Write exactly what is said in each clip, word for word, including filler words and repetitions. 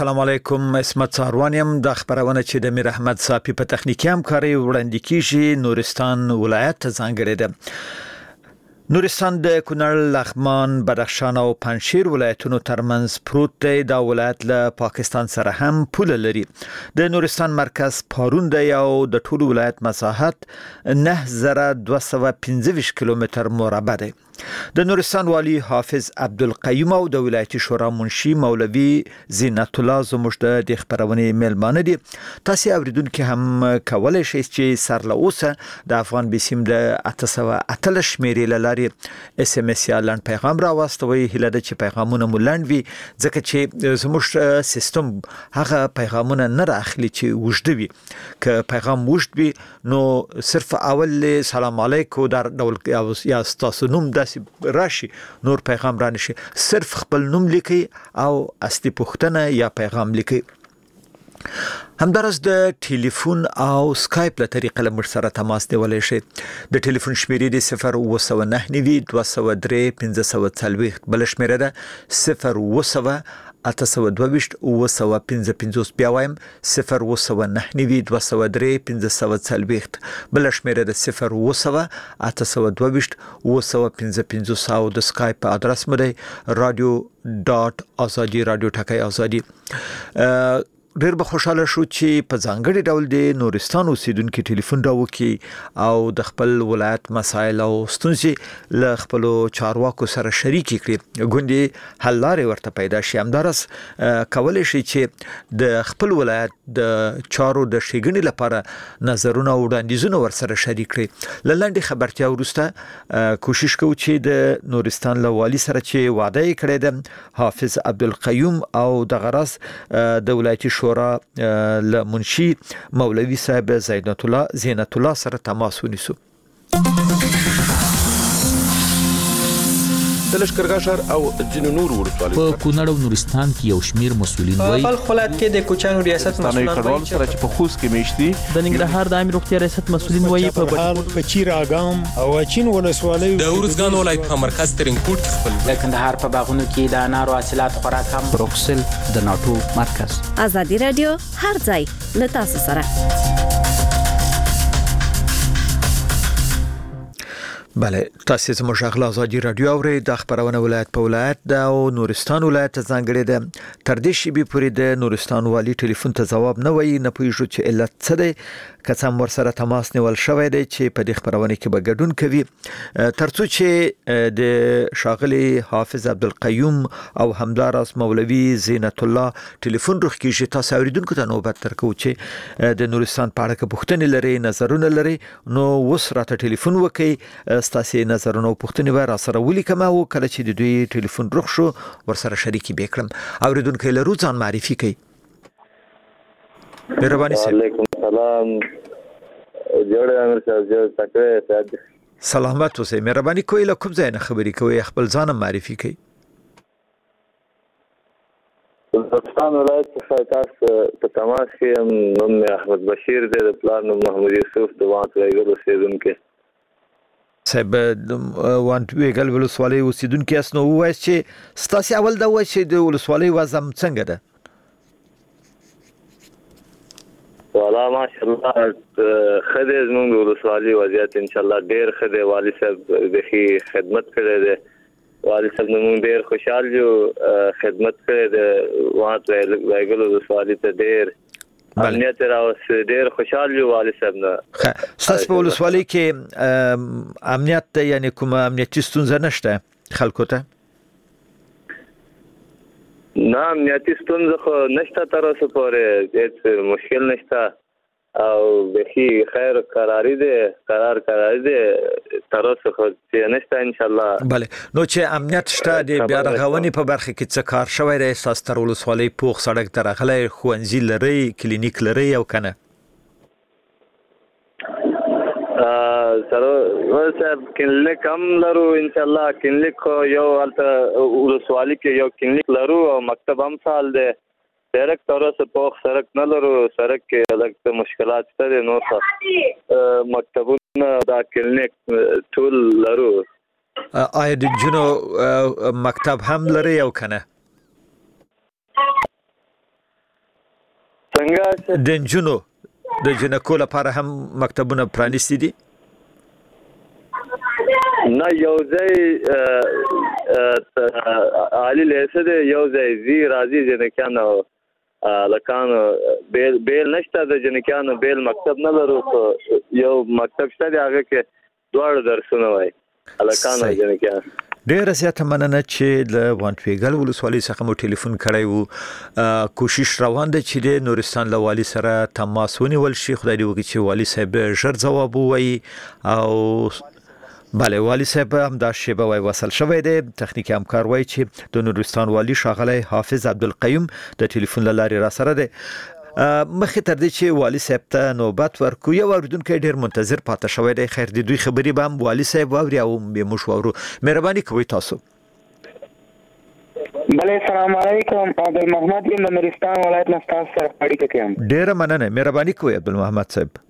السلام علیکم، اسمت ساروانیم. د خبرونه چې د میر احمد صافی په تخنیکی همکاري وړاندې کیږي نورستان ولایت ته ځانګړی ده. نورستان د کونړ، لغمان، بدخشان او پنجشیر ولایتونو ترمنځ پروت دی. دا ولایت له پاکستان سره هم پوله لري. د نورستان مرکز پارون دی او د ټول ولایت مساحت نه زره دوه سوه پنځه ویشت کیلومتر مربع دی. د نورستان والی حافظ عبدالقیوم او د ولایتي شورا منشي مولوي زینت الله زموږ د خبرونې میلمانه دي. تاسو اوریدونکو هم کولای شئ چې سر له اوسه د افغان بسیم د اته سوه اتلس شمیرې لارې اس ام اس یا لاند پیغام را واستوي. هله د چې پیغامونه مولند وي ځکه چې زموږ سیستم هغه پیغامونه نه راخلي چې وجد وي. که پیغام وجد وي نو صرف اول سلام علیکم در ډول یا تاسو نوم د راشي، نور پیغام را نشي. صرف خپل نوم لیکي او اصلي پوښتنه یا پیغام لیکي. همدارس د ټلیفون او سکایپ له طریقې له موږ سره تماس نیولی شي. د ټلیفون شمیرې د صفر اوه سوه نهه نوي دوه سوه درې پنځه سوه څلوېښت، بل شمیره ده صفر اوه سوه اته سوه دوه ویشت اوه سوه پنځه پنځوس. بیا وایم صفر اوه سوه نهه نوي دوه سوه درې پنځه سوه څلوېښت، بل شمیره ده صفر اوه سوه اته سوه دوه ویشت اوه سوه پنځه پنځوس. او د سکایپ ادرس مو دی رادیو ډاټ ازادي، رادیو ټکی ازادي. ډېر به خوشاله شو چې په ځانګړي ډول د نورستان اوسیدونکو ټلیفون راوکړي او د خپل ولایت مسایل او ستونزې له خپل چارواکو سره شریک کړي، ګوندې حل لارې ورته پیدا شي. همدارس کولای شي چې د خپل ولایت د چارو د ښېګڼې لپاره نظرونه او وړاندیزونه ورسره شریک کړي. له لنډې خبرتیا وروسته کوشش کوو چې د نورستان له والي سره چې وعده یې کړې ده حافظ عبدالقیوم او دغه راز د ولایتي شورا له منشي مولوي صاحب زینت الله زینت الله سره تماس ونیسو. د لشکرګاه ښار او ځینو نورو ولسوالیو په کونړ او نورستان کې یو شمیر مسؤلین وایي په خپل کې د کوچانو ریاست مسؤلین وایي سره چې په خوست کې میشتي د ننګرهار د عامه روغتیا ریاست مسؤلین وایي په بهار په چیر اګام او چین ولسوالۍ د ورزګان ولایت په مرکز ترینکوټ خپل د کندهار په باغونو کې د انارو حاصلات خوراک هم بروکسل د ناتو مرکز. ازادي رادیو هر ځای له تاسو سره. بله، تاسو زموږ غلا ازادي رادیو اورئ. د خبرونه ولایت په ولایت د او نورستان ولایت ځانګړي ده. تر دې شی به پوری د نورستان والی ټلیفون ته جواب نه وایي، نه پوهیږي چې علت څه دی. که څه هم ورسره تماس نیول شوی دی چې په دې خبرونه کې به ګډون کوي ترڅو چې د شاغلي حافظ عبدالقیوم او همدارس مولوي زینت الله ټلیفون روخ کیږي. تاسو اوریدونکو ته نوبت درکو چې د نورستان په اړه پوښتنې لري، نظرونه لري، نو وس راته ټلیفون وکړئ. ستاسو نظرونه او پوښتنې به را سره ولیکم او کله چې د دوی ټلیفون روخ شو ورسره شریکي وکړم. اوریدونکو له روزان معرفي کوي. مهرباني سره. وعلیکم السلام. جوړ امر صاحب جو تکره صاحب سلامت اوسئ. مهرباني کوئ له کوم ځای نه خبرې کوئ، خپل ځان معرفي کوئ. نورستان ولایت څخه تاسو په تماس کې نوم احمد بشیر دی، د پلان نوم محمد یوسف د وانت ویګل اوسیدونکو صاحب. وانت ویګل ولسوالۍ اوسیدونکو اس نو وایي چې ستاسو اول دا وایي چې د ولسوالۍ وضع څنګه ده؟ والله ماشاءالله خدای زموږ ولسوالۍ وضعیت ان شاء الله ډیر خدای والی صاحب دخي خدمت کړی دی. والی صاحب موږ ډیر خوشاله یو، خدمت کړی دی. وانت ویګل ولسوالۍ ته ډیر امنیت راوست، ډیر خوشاله یو والی صاحب نه. تاسو په ولسوالۍ کې امنیت یعنی کوم امنیتي ستونزه نشته خلکو ته؟ نه امنیتي ستونزه خو نشته تر اوسه پورې، هیڅ مشکل نشته او بخي خیر قراری دی، قرار قراری دی تر اوسه خو نشته ان شاء الله. بله، نو چې امنیت شته د بیا رغونې په برخه کې څه کار شوی دی؟ تاسو تر ولسوالۍ پوخ سړک ته راغلی، ښوونځي لرئ، کلینیک لرئ او کنه؟ سره صاحب کلینیک هم لرو ان شاء الله. کلینیک یو الته ولسوالۍ کې یو کلینیک لرو او مکتب هم سال دی. سړک تر اوسه پوخ سړک نه لرو، سړک کې الګ مشکلات شته دي. نو څه مکتبونه دا کلینیک ټول لرو. آیا د جنو مکتب هم لري او کنه؟ څنګه د جنونو د جنکو لپاره هم مکتبونه پرانیستي دي؟ نه یو ځای عالی لیسه دی یو ځای زی راځي جنکیانو لکانو بیل بیل نشته د جنکیانو بیل مکتب نه لرو یو مکتب شته دی هغه کې دواړه درسونه وای لکانو جنکیان. ډیره زیاته مننه چې له وانټویګل ولسوالۍ څخه مو ټلیفون کړی وو. کوشش روان دی چې د نورستان له والي سره تماس ونیول شي. خدای دې وکړي چې والي صاحب ژر ځواب ووایي او بله والي صاحب هم دا شیبه وای وصل شوی دی. تخنیکی همکار وای چې د نورستان والي ښاغلی حافظ عبدالقیوم د ټلیفون له لارې را سره دی. مخې تر دې چې والي صاحب ته نوبت ورکو یو اوریدونکی ډیر منتظر پاتې شوی دی. خیر د دوی خبرې به هم والي صاحب واوري او به موږ واورو. مهرباني کوئ تاسو. بله السلام علیکم. عبدالمحمد یم د نورستان ولایت نه ستاسو سره اړیکه کوم. ډیره مننه. مهرباني کوئ عبدالمحمد صاحب.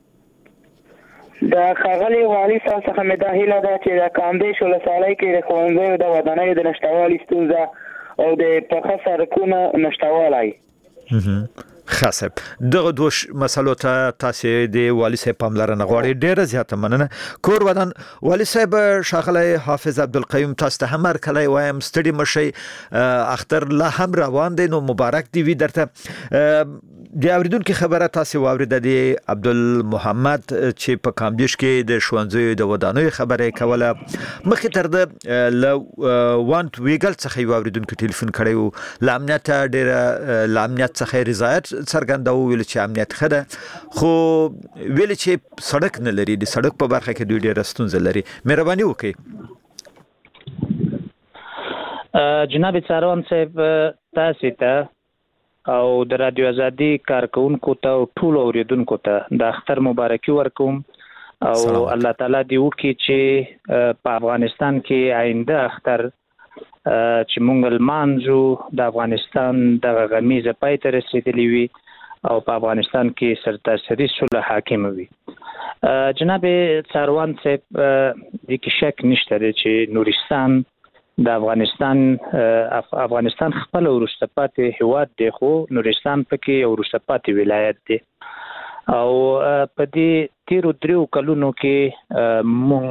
د ښاغلي والي صاحب څخه مې دا هیله ده چې د کامدیش ولسوالۍ کې د ښوونځیو د ودانیو د نشتوالي ستونزه او د پخه سړکونو نشتوالی خاصه دغه دوه مسلو ته تاسو د والي صاحب پاملرنه غواړئ. ډیره زیاته مننه. کور ودان والي صاحب ښاغلی حافظ عبدالقیوم تاسو ته هم هرکلی وایم. ستړي مشئ. اختر لا هم روان دی نو مبارک دی وي درته. د اوریدونکو خبره تاسو واورید د عبدالمحمد چې په کامدیش کې د ښوونځیو د ودانیو خبره کوله. مخې تر د ل وانت ویګل څخه یو اوریدونکو ټلیفون کړی وو. ل امنیت ډیره ل امنیت څخه رضایت څرګندو ویل چې امنیت خده خو ویل چې سړک نه لري. د سړک په برخه کې دوی ډېر ستونزې لري. مهرباني وکړئ. جناب څاروان صاحب تاسو ته او د رادیو ازادي کارکونکو ته او ټول اوریدونکو ته د اختر مبارکي ورکوم او الله تعالی دې وکړي چې په افغانستان کې آینده اختر چې مونږ لمانځو د افغانستان د غمیزه پای ته رسیدلی وي او په افغانستان کې سرتاسري صلح حاکم وي. جناب څاروان صاحب د کې شک نشته چې نورستان د افغانستان افغانستان خپل وروسته پاتې هیواد دی خو نورستان پکې یو وروسته پاتې ولایت دی او په دې تیرو دریو کلونو کې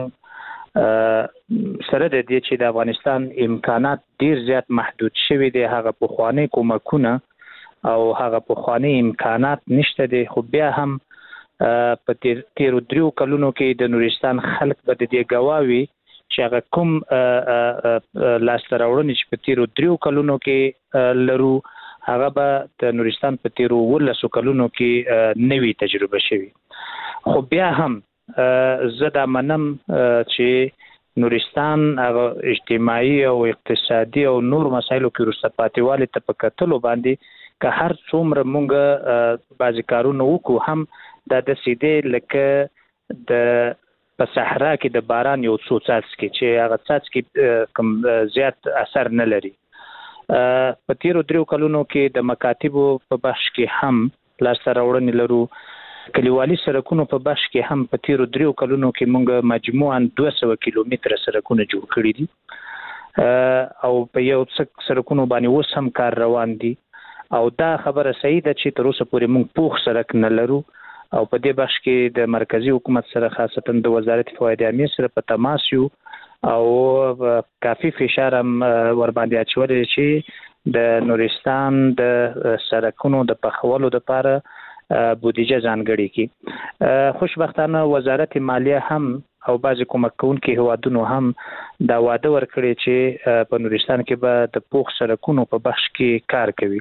مونږ سره د دې چې د افغانستان امکانات ډیر زیات محدود شوي دي. هغه پخوانی کومکونه او هغه پخوانی امکانات نشته دي خو بیا هم په تیرو دریو کلونو کې د نورستان خلک به د دې ګواوي چې هغه کوم لاسته راوړنې چې په تیرو دریو کلونو کې لرو هغه به د نورستان په تیرو ولسو کلونو کې نوې تجربه شوي. خو بیا هم زه دا منم چې نورستان هغه اجتماعي او اقتصادي او نور مسایلو کې وروسته پاتې والي ته په کتلو باندې که هر څومره مونږ بعضې کارونه وکړو هم دا داسې دی لکه د په صحرا کې د باران یو څو څاڅکي چې هغه څاڅکي کوم زیات اثر نه لري. په تیرو دریو کلونو کې د مکاتبو په بخش کې هم لاسته راوړنې لرو. کلیوالي سړکونو په بخش کې هم په تیرو دریو کلونو کې موږ مجموعاً دوه سوه کیلومتره سړکونه جوړ کړي دي او په یو څه سړکونو باندې اوس هم کار روان دي او دا خبره صحیح ده چې تر اوسه پورې موږ پوخ سړک نه لرو او په دې بخش کې د مرکزی حکومت سره خاصتا د وزارت فواید عامه سره په تماس یو او کافي فشار هم ور باندې اچول چې د نورستان د سړکونو د پخولو لپاره بودیجه ځانګړې کی. خوشبختانه وزارت مالیه هم او بعض کومک کوونکي هوادونو هم دا وعده ورکړي چې په نورستان کې به د پوخ سړکونو په بخش کې کار کوي.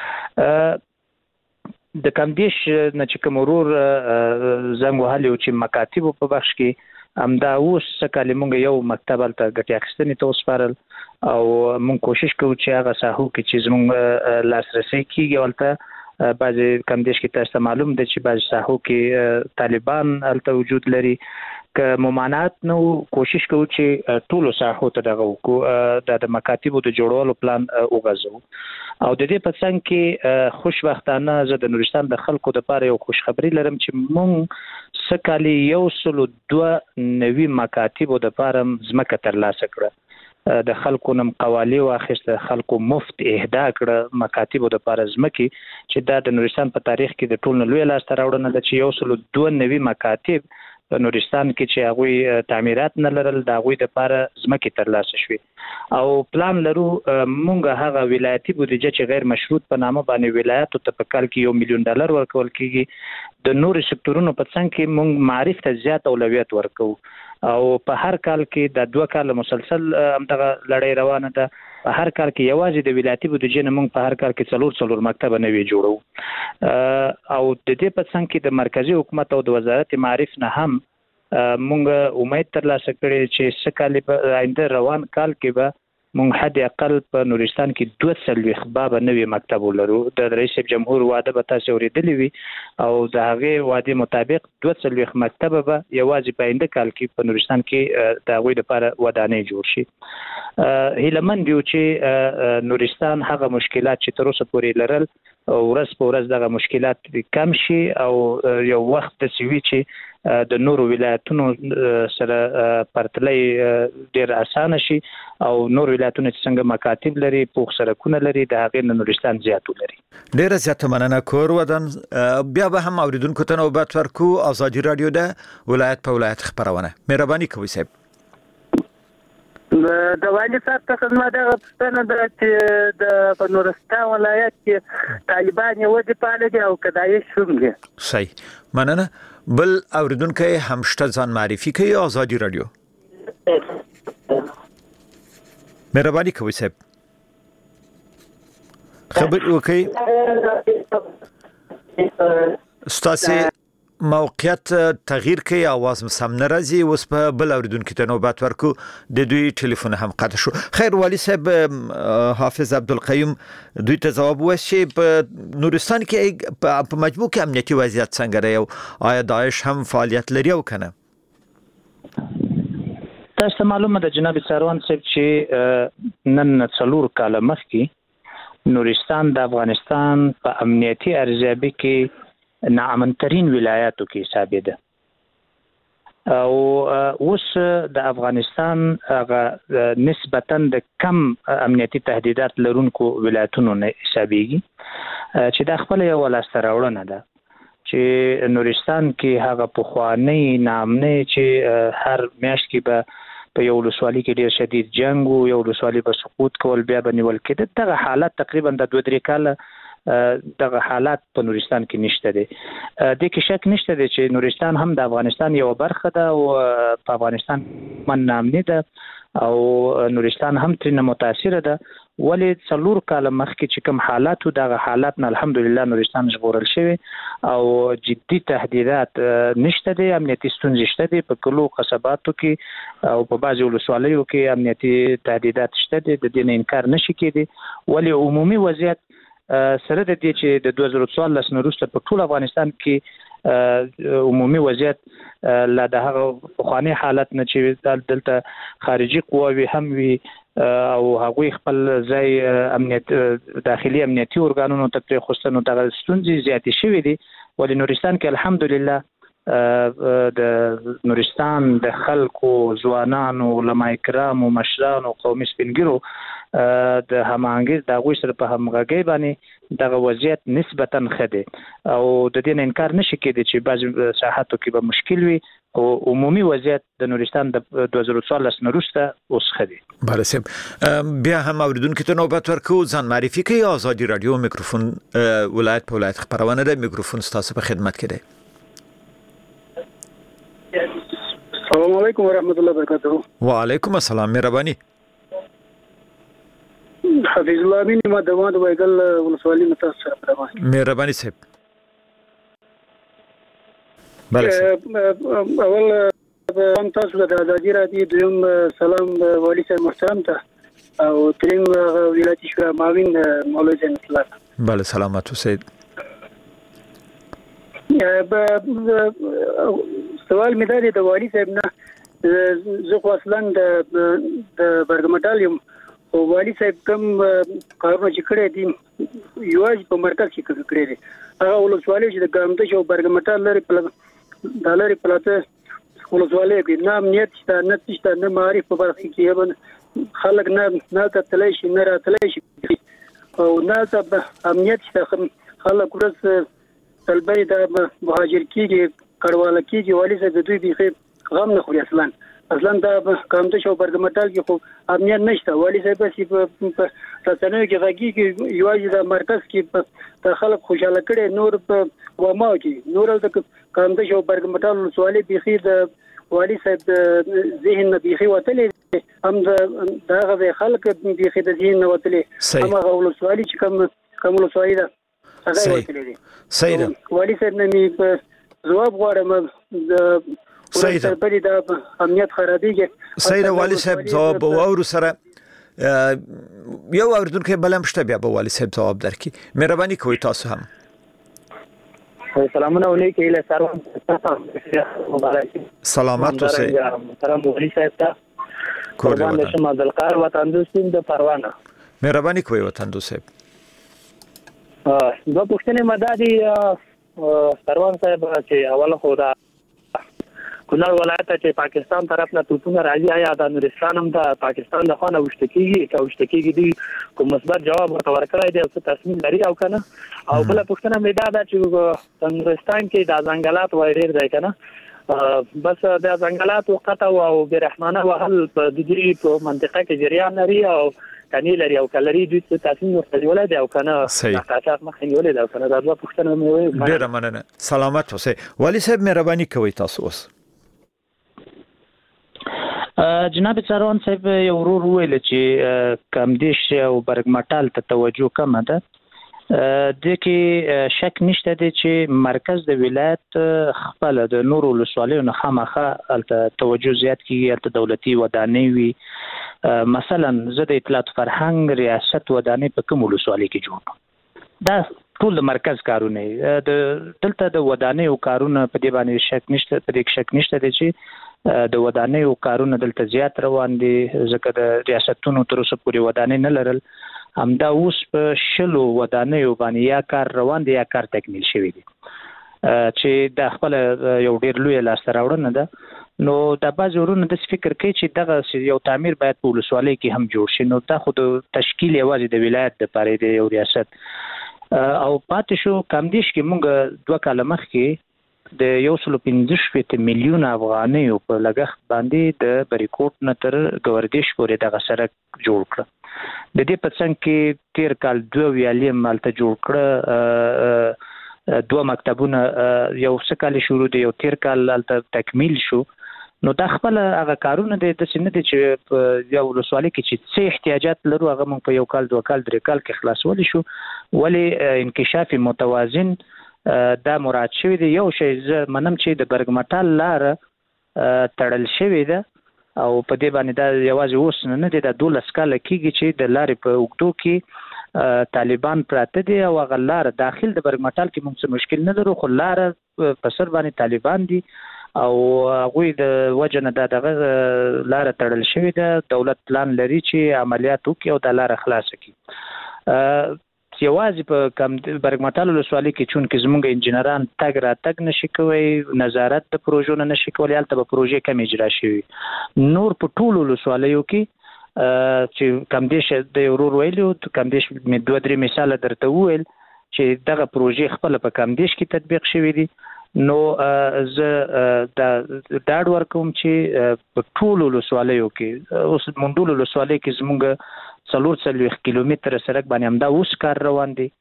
د کامدیش نه چې کوم ورور زنګ وهلی و چې مکاتبو په بخش کې همدا اوس څه کالې مونږ یو مکتب هلته ګټې اخیستنې ته وسپارل او مونږ کوشش کوو چې هغه ساحو کې چې زمونږ لاسرسی کېږي هلته بعضې کامدیش کې تاسو ته معلوم دی چې بعضې ساحو کې طالبان هلته وجود لري. که ممانعت نو کوشش کوو چې ټولو ساحو ته دغه وکړو دا د مکاتبو د جوړولو پلان وغځوو او د دې په څنګ کې خوشبختانه زه د نورستان د خلکو دپاره یو خوشخبري لرم چې مونږ څه کالې یو سلو دوه نوي مکاتبو دپاره ځمکه ترلاسه کړه د خلکو نم قوالی واخیست خلکو مفت اهدا کړ مکاتب د پارزمکي چې دا د نورستان په تاریخ کې د ټول لوی لاس راوړنه د چې یو سل دوه نوي مکاتب په نورستان کې چې هغه تعمیرات نه لرل دا غوي د پاره زمکه ترلاسه شوي او پلان لرو مونږه هغه ولایتي بودیجه چې غیر مشروط په نامه باندې ولایت ته په کال کې یو میلیون ډالر ورکول کیږي د نور سکتورونو په څنګه کې مونږ معرفت ته زیات اولویت ورکو او په هر کال کې د دوه کال مسلسل همدغه لړۍ روانه ده په هر کال کې یوازې د ولایتي بودیجه نه مونږ په هر کال کې څلور څلور مکتب نوي جوړو او د دې په څنګه کې د مرکزی حکومت او د وزارت معارف نه هم مونږ امید ترلاسه کړې چې سکهاله په آینده روان کال کې به مونږ حد اقل په نورستان کې دوه څلوېښت خباب نوي مکتب ولرو د رئیس جمهور وعده به تاسو اوریدلې وي او د هغه وعده مطابق دوه څلوېښت مکتب به یوازې په آینده کال کې په نورستان کې د هغوی لپاره ودانۍ جوړ شي هیلمن دیو چې نورستان هغه مشکلات چې تر اوسه پورې لرل ورځ په ورځ دغه مشکلات کم شي او یو وخت د سوي چې د نورو ولایتونو سره پرتلې ډیر اسانه شي او نور ولایتونه چې څنګه مکاتب لري پوخ سرکونه لري د هغې نه نورستان زیاتو لري. ډیره زیاته مننه کور ودان بیا به هم اوریدونکو ته نوبت ورکو. ازادي رادیو ده ولایت په ولایت خبرونه مهرباني کوئ صاحب. د والي صاحب څخه زما دغه پوښتنه ده چې د نورستان ولایت کې طالبان یې ودې پاله دي او کدایش هم دي. صحیح مننه. بل اوریدونکو هم شته ځان معرفي کوي. ازادي رادیو مهرباني کوئ صاحب خبر وکي ستاسو موقعیت تغییر کوي आवाज سم نه راځي. اوس په بل اوریدونکو ته نوبت ورکو د دوی ټلیفون هم قطع شو. خیر والي صاحب حافظ عبدالقیوم دوی ته جواب وشي په نورستان کې په مجموع کې امنیتي وضعیت څنګه دی او آیا داعش هم فعالیت لري او کنه؟ تاسو معلومه ده جناب سروان صاحب چې نن څلور کال مخکې نورستان د افغانستان په امنیتي ارزیابي کې ناامنترین ولایاتو کې حساب ده او اوس د افغانستان هغه نسبتاً د کم امنیتي تهدیدات لرونکو ولایتونو نه حسابېږي چې د خپل یو لاسته راوړنه ده چې نورستان کې هغه پخوانی نامنه چې هر میاشت کې به په یو ولسوالۍ کې ډیر شدید جنگ او یو ولسوالۍ به سقوط کول بیا به نیول کېده. دغه حالت تقریبا د دوه درې کاله دغه حالات په نورستان کې نشته دي. د کې شک نشته دي چې نورستان هم د افغانستان یو برخه ده او په افغانستان من نامنه ده او نورستان هم ترنه متاثر ده. ولی څلور کال مخکې چې کوم حالات دغه حالات نه الحمدلله نورستان ژغورل شوی او جدي تهدیدات نشته دي. امنیتي ستونزې شته دي په کلو قصباتو کې او په بعضي ولسوالیو کې امنیتي تهدیدات شته دي. د دې نه انکار نشي کېدی. ولی عمومي وضعیت سره د دې چې د دوه زره څوارلس نه وروسته په ټول افغانستان کې عمومي وضعیت لا د هغه پخوانی حالت نه چې دلته خارجي قواوی هم وي او هغوی خپل ځای امنیت داخلي امنیتي ارګانونو ته پرېښوستنو دغه ستونزې زیاتې شوې دي. ولې نورستان کې الحمدلله د نورستان د خلکو ځوانانو علما کرامو مشرانو قومي سپینګیرو د هماهنګۍ د هغوی سره په همغږۍ باندې دغه وضعیت نسبتاً ښه دی او د دې نه انکار نشي کېدی چې بعضې ساحاتو کې به مشکل وي او عمومي وضعیت د نورستان د دوه زره څوارلس نه وروسته اوس ښه دی. بله صاحب بیا هم اوریدونکو ته نوبت ورکو. ځان معرفي کوي. ازادي رادیو میکروفون ولایت په ولایت خبرونه ده. میکروفون ستاسو په خدمت کې دی. السلام علیکم ورحمۃ اللہ وبرکاتہ. وعلیکم السلام. مهرباني. حفیظ الله امین ما دوا د وایګل ولسوالۍ متاسف سره پرمای. مهرباني صاحب. بله اول هم تاسو د ازادي رادیو دویم سلام والی صاحب محترم ته او تریم ولایتي شورا معاون مولوی زین الله. بله سلامت اوسئ. سوال مې دا دی د والی صاحب نه زه خو اصلا د د برګمټال یم او والی صاحب کوم کارونه چې کړی دي یوازې په مرکز کې کړی دي. هغه ولسوالۍ چې د ګامدش او برګمټال لري په د لري پلاته ولسوالۍ کې نه امنیت شته نه شته نه معرف په برخه کې خلک نه نه تللی شي نه راتلی شي او نه ته امنیت شته خلک ورځ طلبي د مهاجر کېږي کډواله کېږي والي صاحب د دوی بيخي غم نه خوري اصلا اصلا دا کامدش او برګمټال کې خو امنیت نشته والي صاحب چې په رسنیو کې غږی کې یوازې د مرکز کې د خلک خوشاله کړي نور په وماو کې نور د کامدش او برګمټال سوالي بيخي د والي صاحب د ذهن نه بيخي وتلې هم د دغه خلک بيخي د ذهن نه وتلې هم غوړ سوالي چې کوم کوم سوالي دا هغه وتلې دي صحیح ده والي صاحب نه می جواب غواړم د صحیح ده په دې د امنیت خرابېږي صحیح ده والي صاحب جواب وورو سره یو اوردونکو بلم شته بیا به والي صاحب جواب درکې مهرباني کوئ تاسو هم سلامونه علیکم له سروان مبارک سلامات اوسئ محترم والي صاحب ته قربان شم عبدالقاهر وطن دوستین د پروانه مهرباني کوئ وطن دوست صاحب دو پښتنې مدادي سروان صاحب چې اول خو دا کونړ ولایت چې پاکستان طرف نه توپونه راځي آیا د نورستان هم د پاکستان د خانه وشتکیږي که وشتکیږي دی کوم مثبت جواب ورته ورکړای دی او تصمیم لري او کنه او بل پښتنه مې دا ده چې نورستان کې د ځنګلات وای ډیر دی کنه بس د ځنګلات وقته او برحمانه وهل په دې په منطقه کې جریان لري او کني لري او کلري دوی څه تصمیم ورته ولادي او کنه تاسو مخې ولې دا کنه دا دوه پښتنه مې وای ډیر مننه سلامات اوسئ والي صاحب مهرباني کوئ تاسو اوس جناب سروان صاحب یو ورور ویل چې کمدیش او برګمټال ته توجه کم ده د کې شک نشته دی چې مرکز د ولایت خپل د نور ولسوالیو نه خامخه توجه زیات کیږي البته دولتي ودانۍ وي مثلا زه د اطلاعات فرهنګ ریاست ودانۍ په کوم ولسوالۍ کې جوړ دا ټول د مرکز کارونه د دلته د ودانۍ او کارونه په دې باندې شک نشته په دې شک نشته دی چې د ودانۍ او کارونه دلته زیات روان دي ځکه د ریاستونو تر اوسه پورې ودانۍ نه لرل همدا اوس په شلو ودانۍ باندې یا کار روان دي یا کار تکمیل شوی دی چې د خپل یو ډیر لوی لاسته راوړنه ده نو د باز ورونو د فکر کوي چې دغه یو تعمیر باید په ولسوالۍ کې هم جوړ شي نو دا خو د تشکیل یوازې د ولایت د پاره دی یو ریاست او پاتې شو کمدیش کې مونږ دوه کاله مخکې د یو سل پنځه شپږ میلیون افغانۍ په لګښت باندې د بریکوټ نه تر ګوردیش پورې دغه سړک جوړ کړ د دې په څنګ کې تیر کال دوه ویالې مالته جوړ کړ دوه مکتبونه یو څه کال شروع دی یو تیر کال البته تکمیل شو نو دا خپل هغه کارونه د سینې دي چې یو ولسوالۍ کې چې څه احتیاجات لرو هغه مونږ په یو کال دوه کال درې کال کې خلاصول شو ولی انکشاف متوازن دا مراد شوی دی یو شی زه منم چې د برګمټال لار تړل شوی ده او په دې باندې دا یوازې اوس نه دی د دولس کال کېږي چې د لارې په اوږدو کې طالبان پراته دي او هغه لار داخل د برګمټال کې موږ څه مشکل نه لرو خو لار په سر باندې طالبان دي او هغوی د وجه نه دغه لار تړل شوی ده دولت پلان لري چې عملیات وکړي او د لار خلاص کړي یوازې په کم برګمټال ولسوالۍ کې چون کې زموږ انجنیران تګ را تګ نشي کوي نظارت د پروژو نه نشي کولی هلته به پروژې کم اجرا شوي نور په ټولو ولسوالیو کې چې کمدیش د ورور ویلو کمدیش مې دوه درې مثاله درته وویل چې دغه پروژې خپل په کمدیش کې تطبیق شوي دي نو زه دا ډاډ ورکوم چې په ټولو ولسوالیو کې اوس منډول ولسوالۍ کې زموږ څلور څلوېښت کیلومتره سړک باندې همدا اوس کار روان دی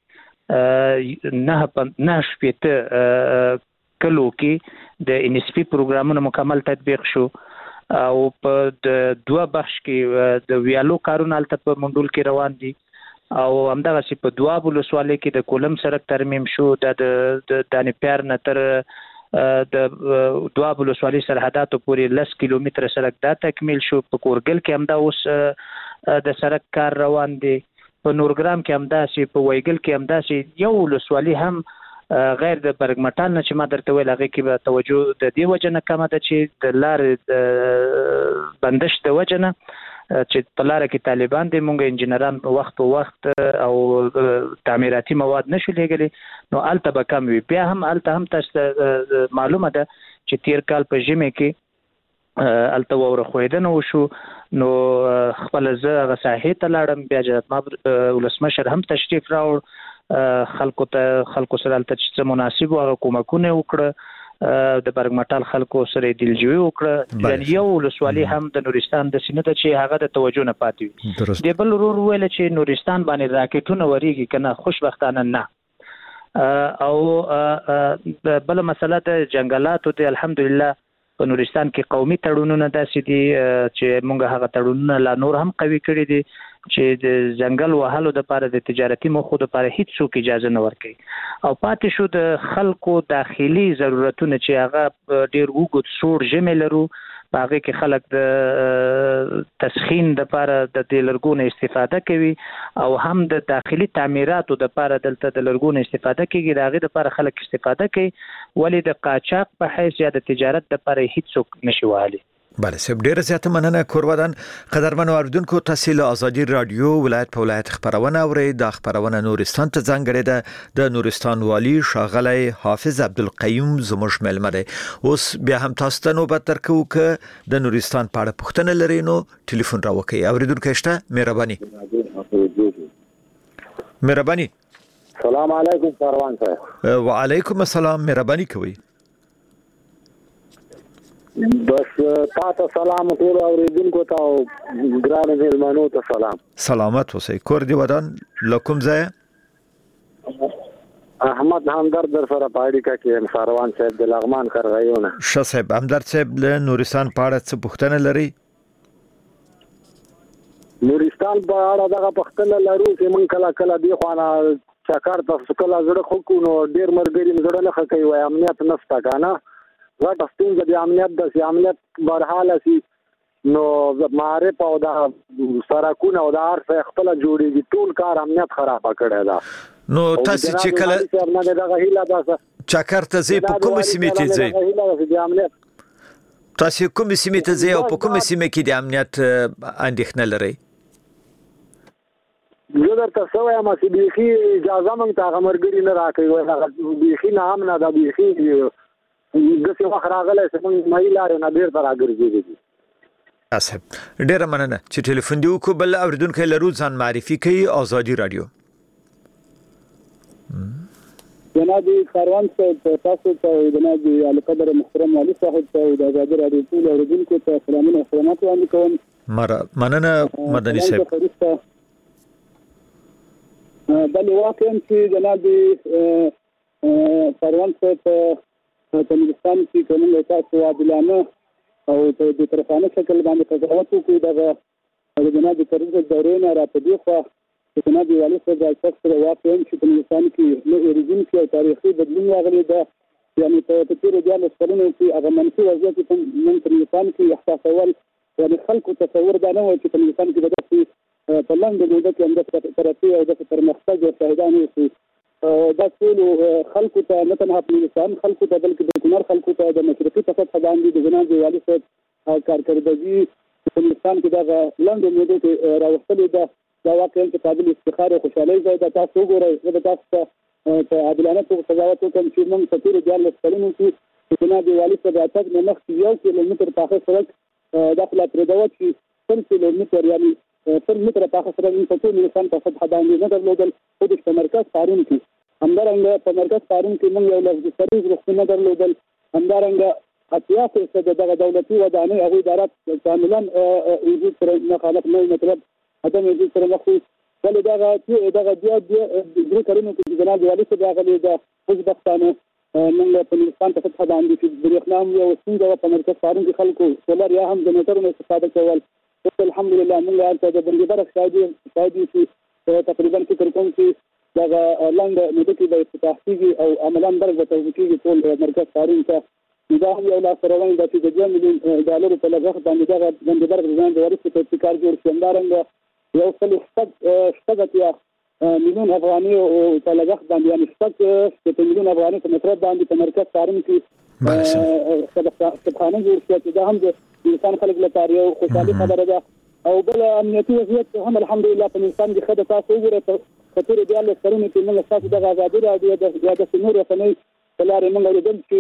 نه نه شپېته کلو کې د ان اس پی پروګرامونه مکمل تطبیق شو او په د دوه بخش کې د ویالو کارونه هلته په منډول کې روان دي او همدغسې په دواب ولسوالۍ کې د کولم سړک ترمیم شو دا د دانې پیار نه تر د دواب ولسوالۍ سرحداتو پورې لس کیلومتره سړک دا تکمیل شو په کورګل کې همدا اوس د سړک کار روان دی په نورګرام کې همداسې په وایګل کې همداسې یو ولسوالي هم غیر د برګمټال نه چې ما درته ویل هغې کې به توجه د دې وجه نه کمه ده چې د لارې د بندش د وجه نه چې په لاره کې طالبان دي مونږ انجنیران په وخت په وخت او تعمیراتي مواد نشو لېږلي نو هلته به کم وي بیا هم هلته هم تاسو معلومه ده چې تیر کال په ژمي کې الته وره خویدنه وشو نو خپل زه غساحه ته لاړم بیا جناب ما ولسمشر هم تشریف راوړ خلکو ته خلکو سره الته چې مناسب او کومکونه وکړه د برګمټال خلکو سره دلجوي وکړه یعنی یو ولسوالي هم د نورستان د سینې ته چې هغه د توجه نه پاتې دی بل ورور ویل چې نورستان باندې راکټونه وریږي کنه خوشبختانه نه او بل مسله د جنگلاتو ته الحمدلله په نورستان کې قومي تړونونه داسې دي چې موږ هغه تړونونه لا نور هم قوي کړی دي چې د ځنګل وهلو د لپاره د تجارتي موخو د لپاره هیڅ څوک اجازه نه ورکوي او پاتې شو د خلکو داخلي ضرورتونه چې هغه ډیر وګت سوړ ژمه لرو هغه کې خلک د تسخين د لپاره د لرګونو استفاده کوي او هم د داخلي تعمیراتو د لپاره دلته د لرګونو استفاده کوي دغه د لپاره خلک استفاده کوي ولې د قاچاق په حیث یا د تجارت د لپاره هیڅ څوک نشي وهلي بله سب ډیر زیاته مننه کورودان قدرمن اوریدونکو تحصیل ازادي رادیو ولایت په ولایت خبرونه اوري د خبرونه نورستان ته ځانګړي ده د نورستان والی ښاغلی حافظ عبدالقیوم زموږ ملمه دی اوس بیا هم تاسو ته نوبت درکو که د نورستان په اړه پوښتنه لرئ نو ټلیفون راوکئ اوریدونکو شته مهرباني مهرباني السلام علیکم سروان صاحب وعلیکم السلام مهرباني کوئ بس تاسو سلام ټول اوریدونکو ته ګران مهمانو ته سلام سلامت اوسئ کور دی ودان لکم ځای احمد همدرد در سره پاړی کا کې سروان صاحب د لغمان خرغیونه ش صاحب همدرد صاحب له نورستان پاړه څه پوښتنه لري نورستان په اړه دغه پوښتنه لرو چې مونږ کله کله دی خوانه چکر تاسو کله زړه خو کو نو ډیر مرګري زړه نه خکې وای امنیت نشته کنه غټ ستونزه د امنیت د امنیت برحاله سي نو معرف او د سرکونه او د ارث خپل جوړیږي ټول کار امنیت خراب کړی دا نو تاسو چې کله چکر ته زی په کوم سیمه ته زی تاسو کوم سیمه ته زی او په کوم سیمه کې د امنیت اندېښنه لرئ زه درته څه وایم چې بیخي اجازه موږ ته هغه مرګري نه راکوي بیخي نه هم نه دا بیخي دغه وخت راغلی چې موږ مې لارې نه بیرته راګرځېدلي صاحب ډیره مننه چې ټلیفون دی وکړو بل اوریدونکو لرو ځان معرفي کوي ازادي رادیو جناب کاروان صاحب تاسو ته جناب القدر محترم علي صاحب ته د ازادي رادیو ټول اوریدونکو ته سلامونه او خدمات وړاندې کوم مننه مدني صاحب بل واقعا چې جناب کاروان صاحب په نورستان کې کومه تاسو عادلانه او په طرفانه شکل باندې قضاوت وکړي دا جناب ترڅ دورې نه راپدې خو جناب والي صاحب د شخص واقعا چې په نورستان کې نو ریجن کې تاریخي بدلون راغلی دا یعنی په تیر دیال سرونو کې هغه منفي وضعیت په نورستان کې احساسول یعنی خلکو تصور دا نه و چې په نورستان کې د په لاندې موده کې هم د ترقي او د پرمختګ او شاهدان وي دا ټول خلکو ته نه تنها په نورستان خلکو ته بلکې د کونړ خلکو ته د مشرقي سطح باندې د جناب والي صاحب کارکردګي په نورستان کې دا لاندې موده کې راوستلې ده دا واقعا چې قابل افتخار او خوشحالي ځای ده تاسو وګورئ دا تاسو په عادلانه توګه قضاوت وکړم چې موږ په تیر دیال سرونو کې جناب والي صاحب اتګ نه مخکې یو کیلومتر پاخه سړک داخله پردوت چې څل کیلومتر یعنی پر متر پاخه سره په ټول نورستان په سطح باندې نه درلودل خو د مرکز قانون کې همدارنګه په مرکز قانون کې موږ یو لږ سریز رخصتونه درلودل همدارنګه اتیا فیصد دغه دولتي ودانۍ هغه ادارات کاملا وجود سره مخالف نه مطلب عدم وجود سره مخ ولې دغه چې دغه بیا د کارونو کې جناب والي صاحب هغه د خوشبختانه موږ په نورستان په سطح باندې چې برېښنا یو څنګه په مرکز قانون کې خلکو سولر یا هم جنریټرونو استفاده کول الحمدلله موږ هلته د بندي برخ شاهدي شاهدي چې تقریبا فکر کوم چې دغه لاندې موده کې د افتتاح کېږي او عملاً برخ به توجه کېږي ټول مرکز قانون ته دا هم یو لاس روان ده چې د دوه میلیون ډالرو په لګښت باندې دغه بندي برخ د ځان د وارث په ابتکار جوړ شي همدارنګه یو سل شپږ شپږ اتیا میلیون افغاني په لګښت باندې یعنې شپږ شپږ میلیون افغاني په مطلب باندې په مرکز قانون کې کتابخانه جوړ شي چې دا هم د انسان خلک لپاره یو خوشحالي خبره ده او بل امنیتي وضعیت هم الحمدلله په انسان کې خدای تاسو وګورئ په تیر دیال سرونه کې موږ تاسو د آزادي رادیو د یا د نور رسنۍ په لارې موږ لیدل چې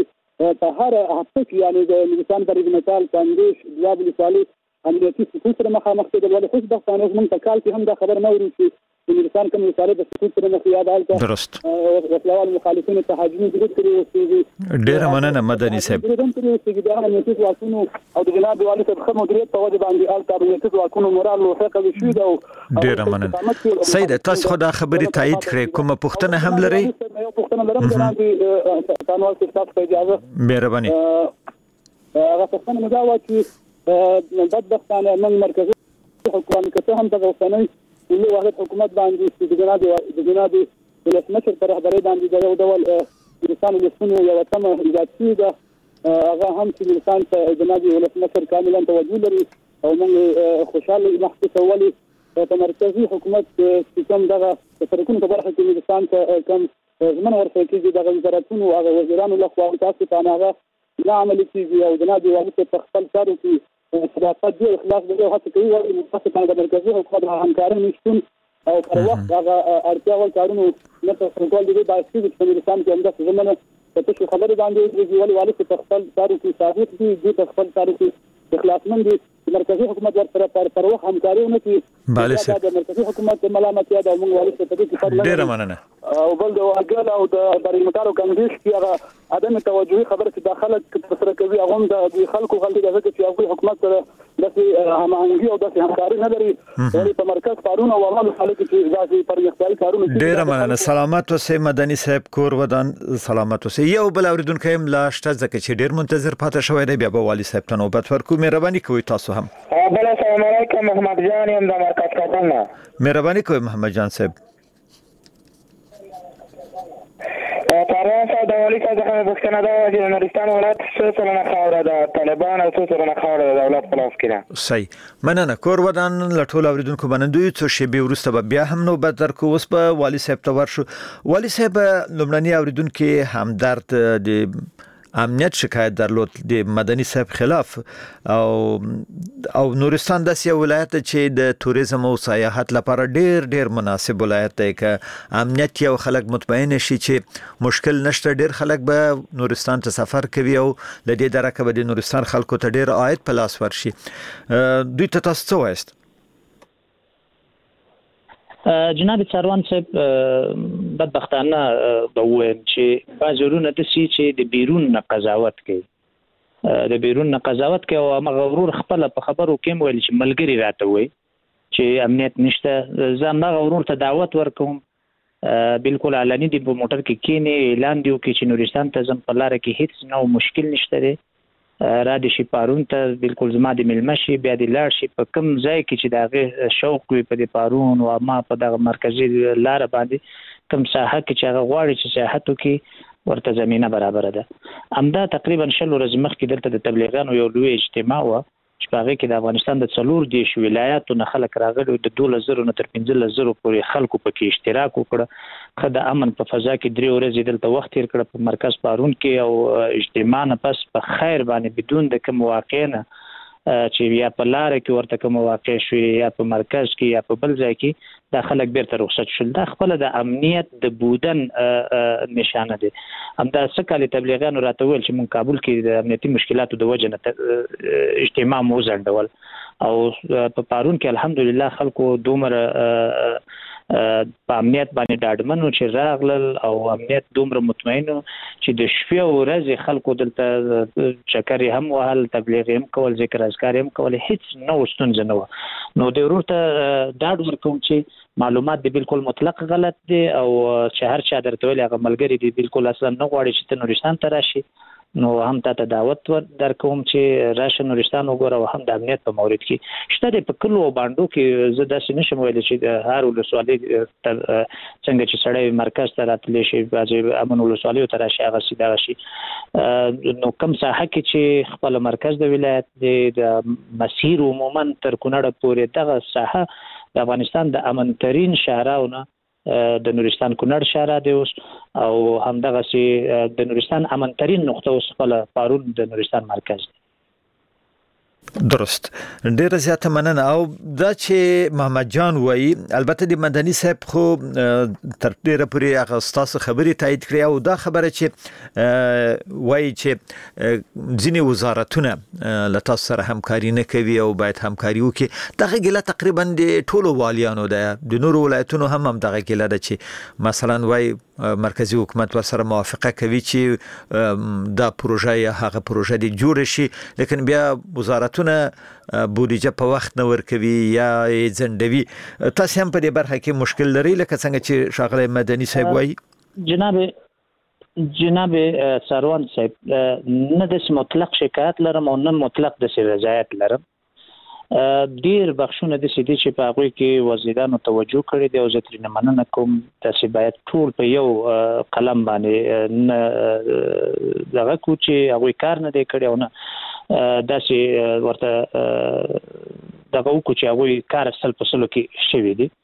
په هر هفته کې یعنی د نورستان برګمټال کاندیش دواب ولسوالۍ امنیتي سقوط سره مخامخ کېدل ولې خوشبختانه موږ په کال کې هم دا خبر نه ورو چې د نورستان کوم ولسوالۍ د سقوط سره مخ یادالته درست وسلوال مخالفین تهاجمي جهود کړي اوسېږي ډېره مننه مدني صاحب د دې کړي اوسېږي د امنیتي ځواکونو او د جناب والي صاحب خدمت مدیریت په وجه باندې الته امنیتي ځواکونو مورال او ثقه وشي دا ډېره مننه سید تاسو خو دا خبرې تایید کړې کومه پوښتنه هم لرئ یو پوښتنه لرم جناب تاسو تاسو په اجازه مهرباني هغه څنګه مدا و چې بدبختانه من مرکزي حکومت کته هم د اوسنۍ یو وحدت حکومت باندې چې د جناب د جناب ولسمشر پر رهبرۍ باندې د یو ډول انسان مسؤلیت یو تم ایجاد شي دا هغه هم چې انسان ته جناب ولسمشر کاملا توجه لري او موږ خوشاله محسوسه ولي په مرکزي حکومت چې کوم دغه سرکونو په برخه کې انسان ته کوم زمون ورته کې د وزارتونو او وزیرانو له خوا تاسو ته هغه لا عملي کیږي او جناب والي په خپل کارو کې صداقت دی اخلاص دی او هڅه کوي او متاسفانه د مرکزي حکومت همکاري نشته او پر وخت هغه اړتیا ول کارونه نه تر کول دي باسي چې انسان کې همدا زمونه په څه خبرې باندې دی ولې والي په خپل کارو کې صادق دي د خپل کارو کې اخلاصمند دي مرکزي حکومت ورسره پر پر وخت همکاري نه کوي بالي د مرکزي حکومت ملامت یا د موږ والي په دې کې فرق ډېر مننه او بل د واګل او د برګمټال او کندیش کې هغه عدم توجهي خبره چې داخله سره کوي هغه د خلکو غلطي ده چې هغه حکومت سره د هماهنګي او د همکاري نه لري یعنی په مرکز کارونه او عمل خلک چې ځاځي پر یختاري کارونه ډېر مننه سلامات اوسې مدني صاحب کور ودان سلامات اوسې یو بل اوریدونکو هم لا شته ځکه چې ډېر منتظر پاتې شوی دی بیا به والي صاحب ته نوبت ورکو مهرباني کوئ تاسو هم بل السلام علیکم محمد جان یم د مرکز کارونه مهرباني کوئ محمد جان صاحب پروان صاحب د والي صاحب څخه پوښتنه ده چې نورستان ولایت څو سلنه خاوره ده طالبان او څو سلنه خاوره د دولت په لاس کې ده صحیح مننه کور ودان لټول اوریدونکو منندوی څو شی به ورسته به بیا هم نوبت درکو اوس په والي صاحب ته ورشو والي صاحب لومړنی اوریدونکو همدرد د امنیت شکایت درلود د مدني صاحب خلاف او او نورستان د سیاسي ولایت چې د توریزم او سیاحت لپاره ډیر ډیر مناسب ولایت دی که امنیت یو خلک مطمئن شي چې مشکل نشته ډیر خلک به نورستان ته سفر کوي او لدې درکه به د نورستان خلکو ته ډیر عاید په لاس ورشي دوی ته تاسو څه وایست جناب څاروان صاحب بدبختانه به وایم چې بعضورونه د سي چې د بیرون نه قضاوت کوي د بیرون نه قضاوت کوي او مغرور خپل په خبرو کې ویل چې ملګری راته وي چې امنیت نشته زه مغرور ته دعوت ورکوم بالکل علني دی په موټر کې کینې اعلان دیو کې چې نورستان ته زم په لار کې هیڅ نو مشکل نشته دی را دي شي پارون ته بالکل زما د ملمشي بیا د لاړ شي په کوم ځای کې چې داغه شوق وي په د پارون او ما په دغه مرکزی لار باندې کوم ساحه کې چې هغه غواړي چې سیاحتو کې ورته زمينه برابر ده همدا تقریبا شل ورځې مخکې دلته د تبلیغانو یو لوی اجتماع و چې هغه کې د افغانستان د څلور دیش ولایاتو نه خلک راغلي د دوله زرو نه تر پنځه زرو پورې خلکو پکې اشتراک وکړ خو د امن په فضا کې درې ورځې دلته وخت تیر کړ په مرکز پارون کې او اجتماع نه پس په خیر باندې بدون د کوم واقع نه چې یا په لار کې ورته کوم واقع شوی یا په مرکز کې یا په بل ځای کې د خلک بیرته رخصت شول دا خپل د امنیت د بودن نشانه دي همدا څه کال تبلیغانو راته ویل چې مون کابل کې د امنیتي مشکلاتو د وجه نه اجتماع مو ځنډول او په پارون کې الحمدلله خلکو دومره په امنیت باندې ډاډمنو چې راغلل او امنیت دومره مطمئنو چې د شپې او ورځې خلکو دلته چکر هم وهل تبلیغ هم کول ذکر اذکار هم کول هیڅ نو ستونزه نه نو د ورته ډاډ ورکوم چې معلومات دی بالکل مطلق غلط دي او چې هر چا درته ویل هغه ملګری دی بالکل اصلا نه غواړي چې ته نورستان ته راشي نو هم ته دعوت ور در کوم چې راشه نورستان وګوره او هم د امنیت په مورید کې شته د پکلو باندې کې زه داسې نشم ویل چې د هر ولسوالۍ څنګه چې سړی مرکز ته راتلی شي بعضی امن ولسوالۍ ته راشي هغه سیده شي نو کوم ساحه کې چې خپل مرکز د ولایت د مسیر عموما تر کونړ پورې دغه ساحه د افغانستان د امن ترين شهرونه د نورستان کونړ شهر دی اوس او همدغه سي د نورستان امن ترين نقطه اوس خپل پارون د نورستان مرکز دی درست ډیره زیاته مننه. او دا چې محمد جان وایي البته د مدني صاحب خو تر ډیره پورې هغه تاسو خبرې تایید کړې او دا خبره چې وایي چې ځینې وزارتونه له تاسو سره همکاري نه کوي او باید همکاري وکړي. دغه ګیله تقریبا د ټولو والیانو ده، د نورو ولایتونو هم هم دغه ګیله ده چې مثلا وایي مرکزی حکومت ورسره موافقه کوي چې دا پروژه یا هغه پروژه دی جوړ شي، لیکن بیا وزارتونه بودیجه په وخت نه ورکوي یا ځندوي. تاسو هم په دې برخه کې مشکل لري لکه څنګه چې شاغله مدني صاحب وایي؟ جناب جناب سروان صاحب نه د مطلق شکایت لرم او نه مطلق د رضایت لرم. ډیر بخښونه د سیدي چې په هغه کې وزیرانو توجه کړی دی او زه ترې مننه کوم. تاسو باید ټول په یو قلم باندې دغه کو چې هغه کار نه دی کړی او نه داسې ورته دغه کو چې هغه کار سل په سلو کې شوی دی.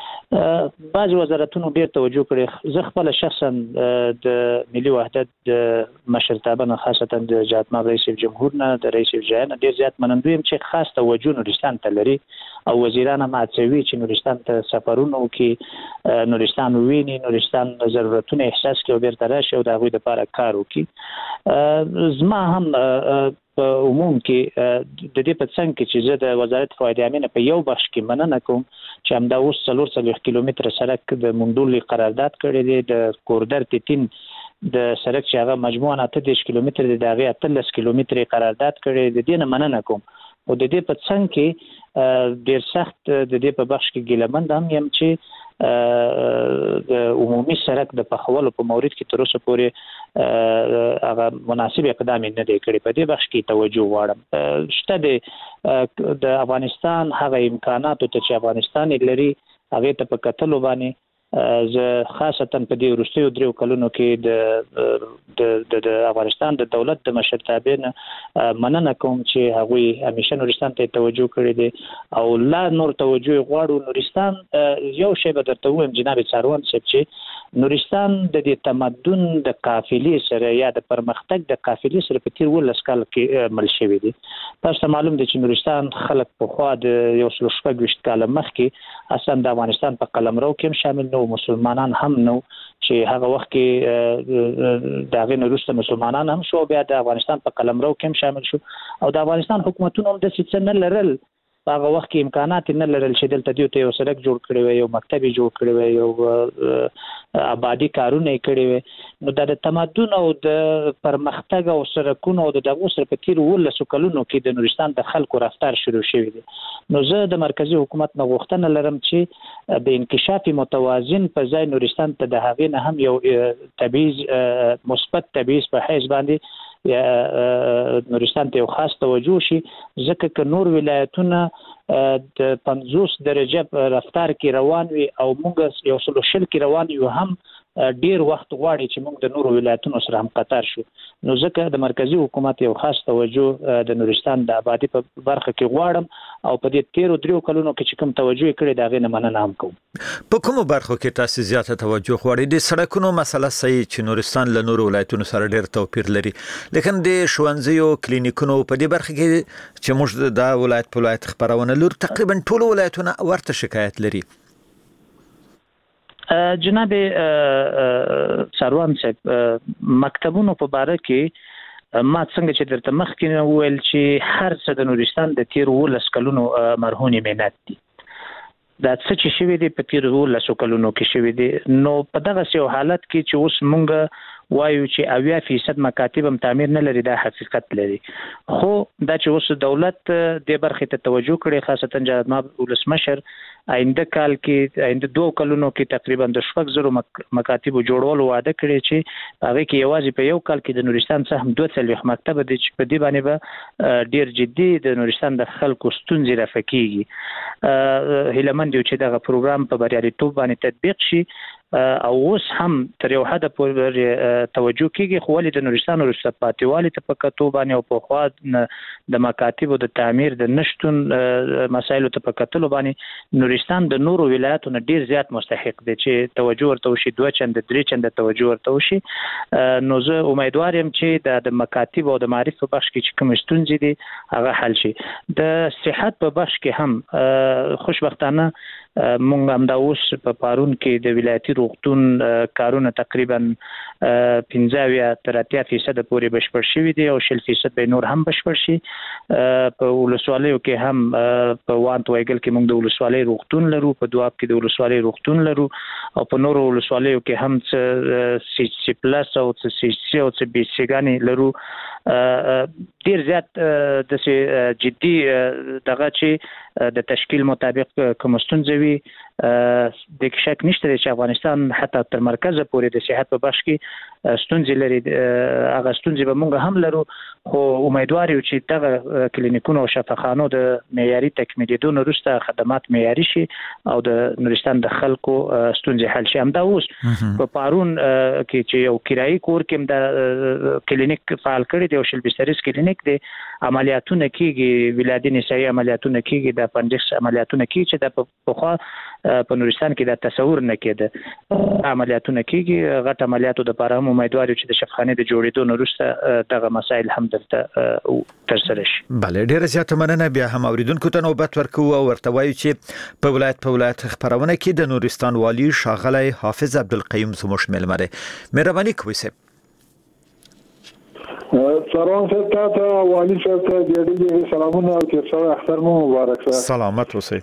بعض وزارتونو ډیر توجه کړی. زه خپل شخصا د ملي وحدت د مشرتابه نه خاصتا د جهاتمن رئیس جمهور نه د رئیس جمهور ډیر زیات منندوی يم چې خاص توجه نورستان ته لري او وزیران هم هڅوي چې نورستان ته سفرونه وکړي، نورستان وویني، نورستان ضرورتونه احساس کړي او بیرته راشي او د هغوی لپاره کار وکړي. زما هم په عموم کې د دې په څنګ کې چې زه د وزارت فواید عامه په یو بخش کې مننه کوم چې همدا اوس څلور څلوېښت کیلومتره سړک د موندولي قرارداد کړی دی. د کوریډور تیتین د سړک چې هغه مجموعاً اته دېرش کیلومتره دی د هغې اتلس کیلومتره قرارداد کړی دی. د دې نه مننه کوم. او د دې په څنګ کې ډېر سخت د دې په بخش کې ګیلهمند هم یم چې د عمومي سړک د پخولو په مورد کې تر اوسه پورې هغه مناسب اقدام نه دی کړی. په دې بخش کې توجه غواړم. شته د افغانستان هغه امکاناتو ته چې افغانستان لري هغې ته په کتلو باندې زه خاصتا په دې وروستیو دریو کلونو کې د د افغانستان د دولت د مشرتابه نه مننه کوم چې هغوی همیشه نورستان ته توجه کړی دی او لا نور توجه غواړو. نورستان یو شی به درته ووایم جناب سروان صاحب چې نورستان د دې تمدن د قافلې سره یا د پرمختګ د قافلې سره په تیر ولس کال کې مل شوی دی. تاسو ته معلوم دی چې نورستان خلک په خوا د یو سل شپږ ویشت کاله مخکې اصلا د افغانستان په قلمرو کې هم شامل نو، مسلمانان هم نو، چې هغه وخت کې د هغې نه وروسته مسلمانان هم شو بیا د افغانستان په قلمرو کې هم شامل شو او د افغانستان حکومتونو هم داسې څه نه لرل. په هغه وخت کې امکانات نه لرل چې دلته دوی ته یو سړک جوړ کړی وی، یو مکتب یې جوړ کړی وی، یو آبادي کارونه یې کړي وي. نو دا د تمدن او د پرمختګ او سړکونو او د دغو سره په تېرو اوولسو کلونو کې د نورستان د خلکو رفتار شروع شوی دی. نو زه د مرکزي حکومت نه غوښتنه لرم چې د انکشاف متوازن په ځای نورستان ته د هغې نه هم یو تبعیض مثبت تبعیض په حیث باندې یا نورستان ته یو خاص توجه شي، ځکه که نور ولایتونه د پنځوس درجه رفتار کې روان وي او موږ یو سل شل کې روان یو هم ډیر وخت غواړي چې موږ د نورو ولایتونو سره هم قطار شو. نو ځکه د مرکزی حکومت یو خاص توجه د نورستان د آبادی په برخه کې غواړم او په دې تیرو دریو کلونو کې چې کوم توجه کړی دا غي نه مننه هم کوم. په کومو برخو کې تاسو زیاته توجه غواړئ؟ د سړکونو مسله صحیح چې نورستان له نورو ولایتونو سره ډیر توپیر لري، لیکن د ښوونځیو کلینیکونو په دې برخه کې چې موږ د ولایت په ولایت خبرونه لور تقریبا ټول ولایتونه ورته شکایت لري. جناب سروان صاحب، مکتبونو په باره کې ما څنګه چې درته مخکې وویل چې هر څه د نورستان د تیر ولس کلونو مرهونې مینت دي. دا څه چې شوي دي په تیر ولس کلونو کې شوي دي. نو په دغه یو حالت کې چې اوس مونږ وایو چې اویا فیصد مکاتب هم تعمیر نه لري، دا حقیقت لري. خو دا چې اوس دولت دې برخې ته توجه کړي، خاصتا جهاد ولسمشر آینده کال کې آینده دوه کلونو کې تقریبا د شپږ زرو مکاتب جوړول وعده کړی چې هغه کې یوازې په یو کال کې د نورستان څخه هم دوه څلوېښت مکتب دي چې په دې باندې به ډیر جدي د نورستان د خلکو ستونزې رفع کیږي. هیله مند یو چې دغه پروګرام په بریالیتوب باندې تطبیق شي. او اوس هم تر یو حد پورې توجه کیږي خو ولې د نورستان وروسته پاتې والي ته په کتو باندې او په خوا د مکاتبو د تعمیر د نشټون مسایلو ته په کتلو باندې نورستان د نورو ولایتونو ډیر زیات مستحق دی چې توجه ورته وشي دوه چنده درې چنده توجه ورته وشي. نو زه امیدوار یم چې د مکاتب او د معرف په بخش کې چې کوم ستونزې دي هغه حل شي. د صحت په بخش کې هم خوشبختانه مونږ هم دا اوس په پارون کې د ولایتي روغتون کارونه تقریبا پنځه اویا تر اتیا فیصد پورې بشپړ شوي دي او شل فیصد به نور هم بشپړ شي. په ولسوالیو کې هم په وانت وایګل کې مونږ د ولسوالۍ روغتون لرو، په دواب کې د ولسوالۍ روغتون لرو او په نورو ولسوالیو کې هم څه سی سی پلس او څه سی سی او څه بي سي ګانې لرو. ډیر زیات د جدي دغه چې د تشکیل مطابق کوم ستونزې وي د شک نشته چې افغانستان حتی تر مرکز پورې د صحت په بخش کې ستونزې لري. هغه ستونزې به مونږ هم لرو خو امیدوار یو چې دغه کلینیکونو او شفاخانو د معیاري تکمیلېدو نه وروسته خدمات معیاري شي او د نورستان د خلکو ستونزې حل شي. همدا اوس په پارون کې چې یو کرایي کور کې د کلینیک فعال کړی دی او شل بستریز کلینیک دی، عملیاتونه کیږي، ولادي نسایي عملیاتونه کیږي، د اپنډکس عملیاتونه کیږي چې د پخوا په نورستان کې دا تصور نه کېده. عملیاتونه کیږي، غټ عملیاتو د لپاره هم امیدوار یو چې د شفاخانې د جوړېدو نه وروسته دغه مسایل هم دلته ترسره شي. بله، ډیره زیاته مننه. بیا هم اوریدونکو ته نوبت ورکوو او ورته وایو چې په ولایت په ولایت خبرونه کې د نورستان والی ښاغلی حافظ عبدالقیوم زموږ میلمه دی. مهرباني کوئ صاحب. سلام صاحب، تاسو والی صاحب ته د دې سلامونه او تیر شوی اختر مو مبارک شه. سلامت اوسئ.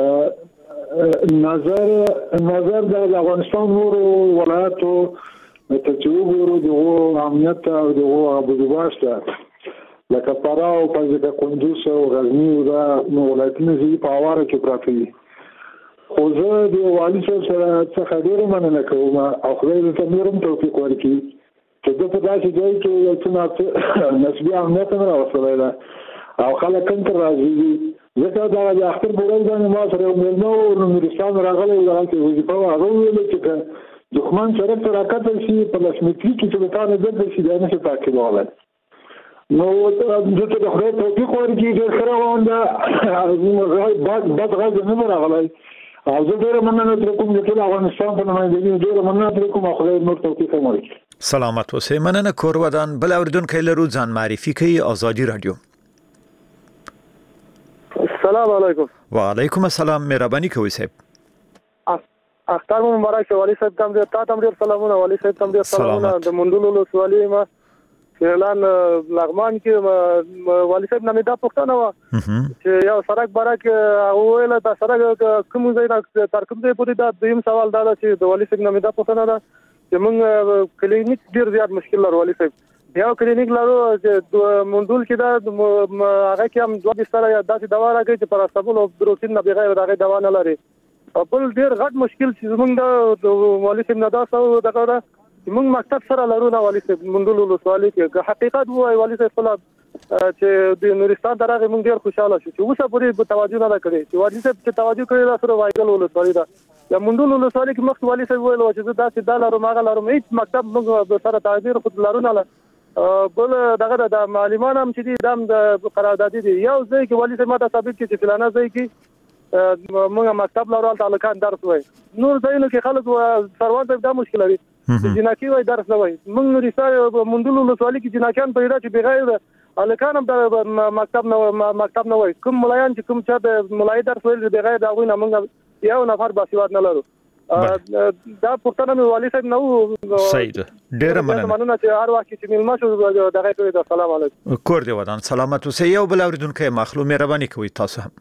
نظر نظر د افغانستان نورو ولایتو ته چې وګورو دغه امنیت او دغه ابوظبي ته لکه فراه او پنځه کندوز او غزنی او دا ولایتونه چې په اواره کې پراته دي. خو زه د والی صاحب سره څخه ډېره مننه کوم او خدای دې ته نورم توفیق ورکړي چې د په داسې ځای کې یو څه نسبي امنیت هم راوستلی ده او خلک هم تر راضي دي. ځکه دا د اختر په ورځ باندې ما سره یو مېلمه و نورستان راغلی و، دغلته وظیفه وه، هغه وویل چې که دښمن سړک ته راکتل شي په لس متري کې چې له تا نه ګرځه شي دا نشي تعقیبولی. نو زه ته د خدای توفیق ورکړي، ډېر ښه روان ده، بد غږ نه ده راغلی او زه ډېره مننه ترې کوم د ټول افغانستان په نمایندګي ډېره مننه ترې کوم او خدای نور توفیق هم ورکړي. سلامت اوسئ. مننه. کور ودان. بل اوریدونکی لرو، ځان معرفي کوي. آزادي رادیو. السلام علیکم. وعلیکم السلام. مهرباني کوئ صاحب. اختر مو مبارک شه. والی صاحب تم دې تا تم ډېر سلامونه. والی صاحب تم ډېر سلامونه. د مندلو ولسوالۍ ما اعلان لغمان کې والی صاحب نه دا پوښتنه و چې یو سړک برک ویل دا سړک کوم ځای تر کوم ځای پورې دا دویم سوال دا چې د والی صاحب نه دا پوښتنه ده چې موږ کلینیک ډیر زیات مشکل لرو. والی صاحب یو کلینیک لرو چې مندول کې دا هغه کې هم دوه بستر یا داسې دوا راکوي چې پاراستامول او بروتین نه بغیر دغه دوا نه لري. بل ډیر غټ مشکل چې موږ د والی صاحب نه دا څه دغه موږ مکتب سره لرو نه. والی صاحب مندول ولسوالۍ کې حقیقت وایي والی صاحب خلاص چې د نورستان درغه موږ ډیر خوشاله شو چې اوسه پورې توجه نه کړې چې والی صاحب چې توجه کړی دا سره وایګل ولسوالۍ دا یا مندول ولسوالۍ کې مخ والی صاحب ویل چې دا چې دا لرو ماغه لرو هیڅ مکتب موږ سره تعبیر خود لرو نه. بل دغه د معلمان هم چې دي د قراردادي دي یو ځای کې والی صاحب ماته ثابت کړي چې فلانه ځای کې موږ مکتب لرو تعلقان درس وای. نور ځایونو کې خلک سروان ته دا مشکل لري جناکی وای درس نه وای. موږ نورستان مندول ولسوالۍ کې جناکان پیدا چې بغیر الکان هم د مکتب نه مکتب نه وای. کوم ملایان چې کوم چې د ملای درس ویل بغیر دا غوښنه موږ یو نفر باسواد نه لرو. دا پښتنه مې والی صاحب نو صحیح ده. ډیره مننه. مننه چې هر وخت چې ملما شو دغه کوي. السلام علیکم. کور دی ودان. سلامت اوسئ. یو بل اوریدونکی مخلو مهرباني کوئ تاسو هم.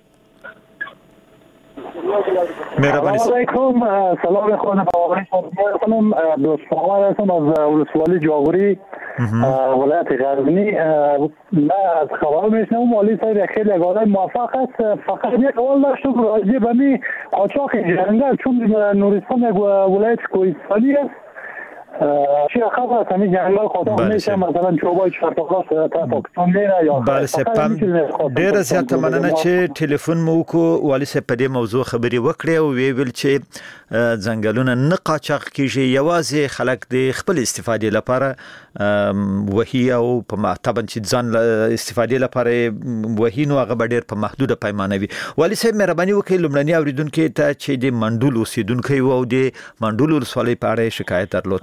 مهربانی. سلام علیکم. سلام خانم آقای خانم دوستان هستم از ولسوالی جاغوری ولایت غزنی. من از خبر میشنوم والی صاحب خیلی آدم موفق است. فقط یک سوال داشتم راجع به قاچاق جنگل، چون نورستان یک ولایت کوهستانی است چه خبر سمی جنگل خاطر میشه مثلا چوبای چهارتاخلاص تا پاکستان میره یا بله سپم ډیره زیاته مننه چې ټلیفون مو کو والی سپ په دې موضوع خبري وکړې او وی ویل چې ځنګلونه نه قاچاق کیږي یوازې خلک د خپل استفادې لپاره وهي او په معتبر چې ځان استفادې لپاره وهي نو هغه ډیر په محدوده پیمانه وي. والی صاحب مهرباني وکړئ لمړنی اوریدونکو ته چې د منډول اوسیدونکو او د منډول ولسوالۍ په اړه شکایت درلود.